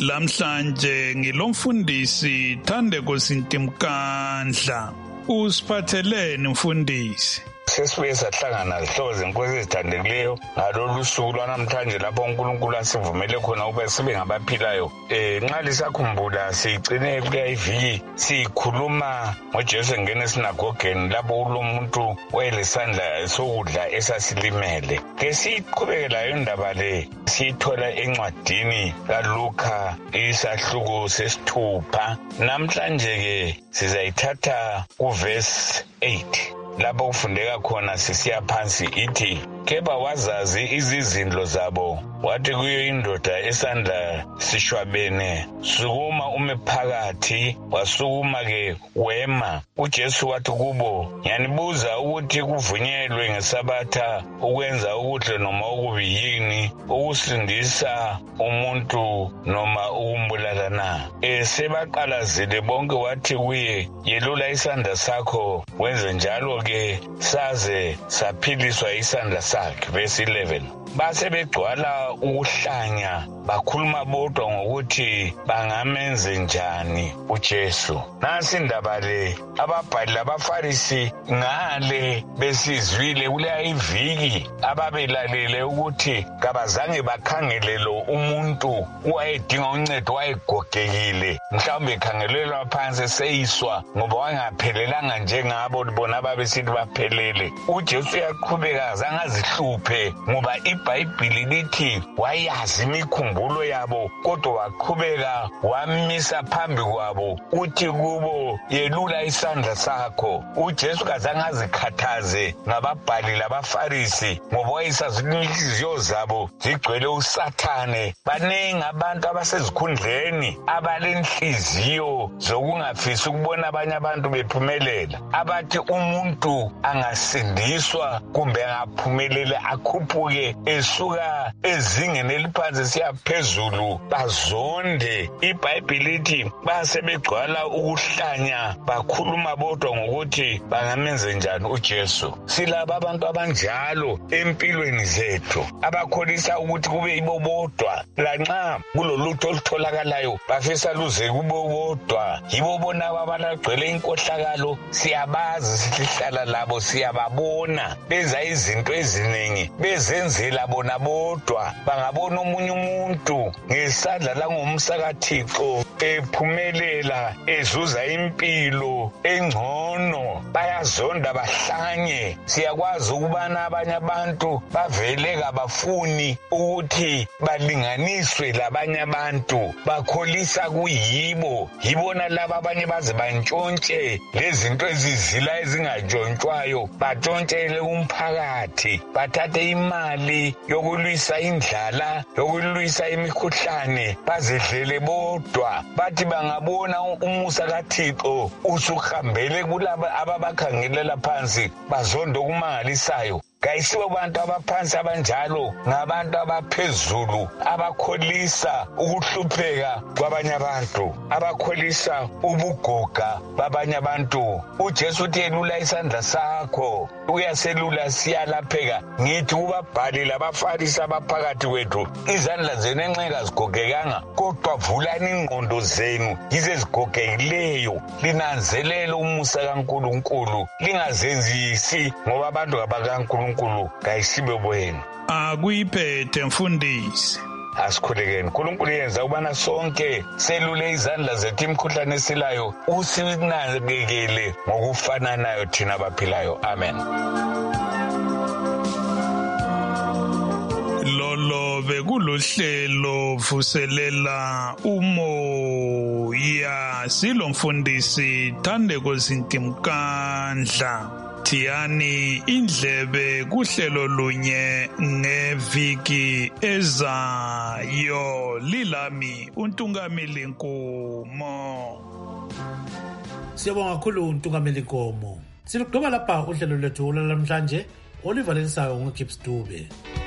Lamhlanje ngilomfundisi Thandeko Sintimkandla. Usiphathelene mfundisi? Sesibuye sahlangana zihlobo zenkosi ezithandekileyo ngalolu suku lwanamhlanje lapho uNkulunkulu asivumele khona ukuba sibe ngabaphilayo. Eh nxa lisakhumbula sigcine kuya iviki sikhuluma ngoJesu engene esinagogeni lapho ulomuntu wayelesandla sokudla esasilimele. Ke siqhubekela indaba le sithola encwadini kaLuka isahluko sesithupha. Namhlanje ke sizayithatha kuverse eight. Lapho kufundeka khona sisiya phansi ithi, keba wazazi izizindlo zabo, wathi kuyo indoda esandla sishwabene, sukuma ume phakathi, wasukuma ke wema. UJesu wathi kubo, ngiyanibuza ukuthi kuvunyelwe ngesabatha ukwenza okuhle noma okubi yini, ukusindisa umuntu noma ukumbulala na? Sebaqalazile bonke, wathi kuye, yelula isandla sakho, wenze njalo ke saze saphiliswa isandla sakhe. Verse eleven. Base begcwala ukuhlanya, bakhuluma bodwa ngokuthi bangamenze njani uJesu. Nasi indaba le, ababhali labaFarisi ngale besizwile kuleya iviki ababelalele ukuthi kabazange bakhangele lo umuntu wayedinga uncedo, wayegogekile, mhlawumbe ekhangelelwa phansi seyiswa ngoba wangaphelelanga njengabo bona babesithi baphelele. UJesu uyaqhubeka azange azihluphe ngoba iBhayibhili lithi wayazi imikhumbulo yabo, kodwa waqhubeka wamisa phambi kwabo uthi kubo, yelula isandla sakho. UJesu kazange azikhathaze ngababhali labaFarisi ngoba wayesazi inhliziyo zabo zigcwele uSathane. Baningi abantu abasezikhundleni abalenhliziyo zokungafisi ukubona abanye abantu bephumelela, abathi umuntu angasindiswa kumbe angaphumelela akhuphuke esuka ezingeni eliphansi siya phezulu, bazonde. iBhayibhili lithi base begcwala ukuhlanya, bakhuluma bodwa ngokuthi bangamenze njani uJesu. Silaba abantu abanjalo empilweni zethu, abakholisa ukuthi kube yibo bodwa, lanxa kulolutho olutholakalayo bafisa luze kubo bodwa. Yibo bona abalagcwele inkohlakalo, siyabazi, sihlala labo, siyababona benza izinto eziningi, bezenzela bona bodwa. Bangabona omunye umuntu ngesandla langomsa kaThixo ephumelela, ezuza impilo engcono, bayazonda bahlanye. Siyakwazi ukubana abanye abantu bavele kabafuni ukuthi balinganiswe labanye abantu, bakholisa kuyibo. Yibona laba abanye baze bantshontshe lezinto ezizila ezingatshontshwayo, batshontshele umphakathi, bathathe imali yokulwisa indlala, yokulwisa imikhuhlane, bazidlele bodwa. Bathi bangabona umusa kaThixo usuhambele kulaba ababakhangelela phansi, bazonda okumangalisayo. kayisibo bantu abaphansi abanjalo, ngabantu abaphezulu abakholisa ukuhlupheka kwabanye abantu, abakholisa ubugoga babanye abantu. uJesu uthi elula isandla sakho uyaselula siyalapheka. Ngithi ubabhali labafarisi abaphakathi kwethu, izandla zenu enxeka zigogekanga, kodwa vulani ingqondo zenu yize zigogekileyo, linanzelele umusa kaNkulunkulu, lingazenzisi ngoba abantu abakaNkulunkulu kayisibo bwenu. Akuyiphethe mfundisi. Asikhulekeni uNkulunkulu yenza ubana sonke selule izandla zethu imikhuhlane esilayo, usinakekele ngokufananayo thina abaphilayo. Amen. Lolo bekulohlelo vuselela umoya, silo mfundisi Thandeko Zintimkandla. Thiyani indlebe kuhlelo lunye ngeviki ezayo. Lilami uNtungameli Nkomo. Siyabonga kakhulu uNtungameli Nkomo. Silugqiba lapha uhlelo lwethu namhlanje. Oliver Lensayo nguGibbs Dube.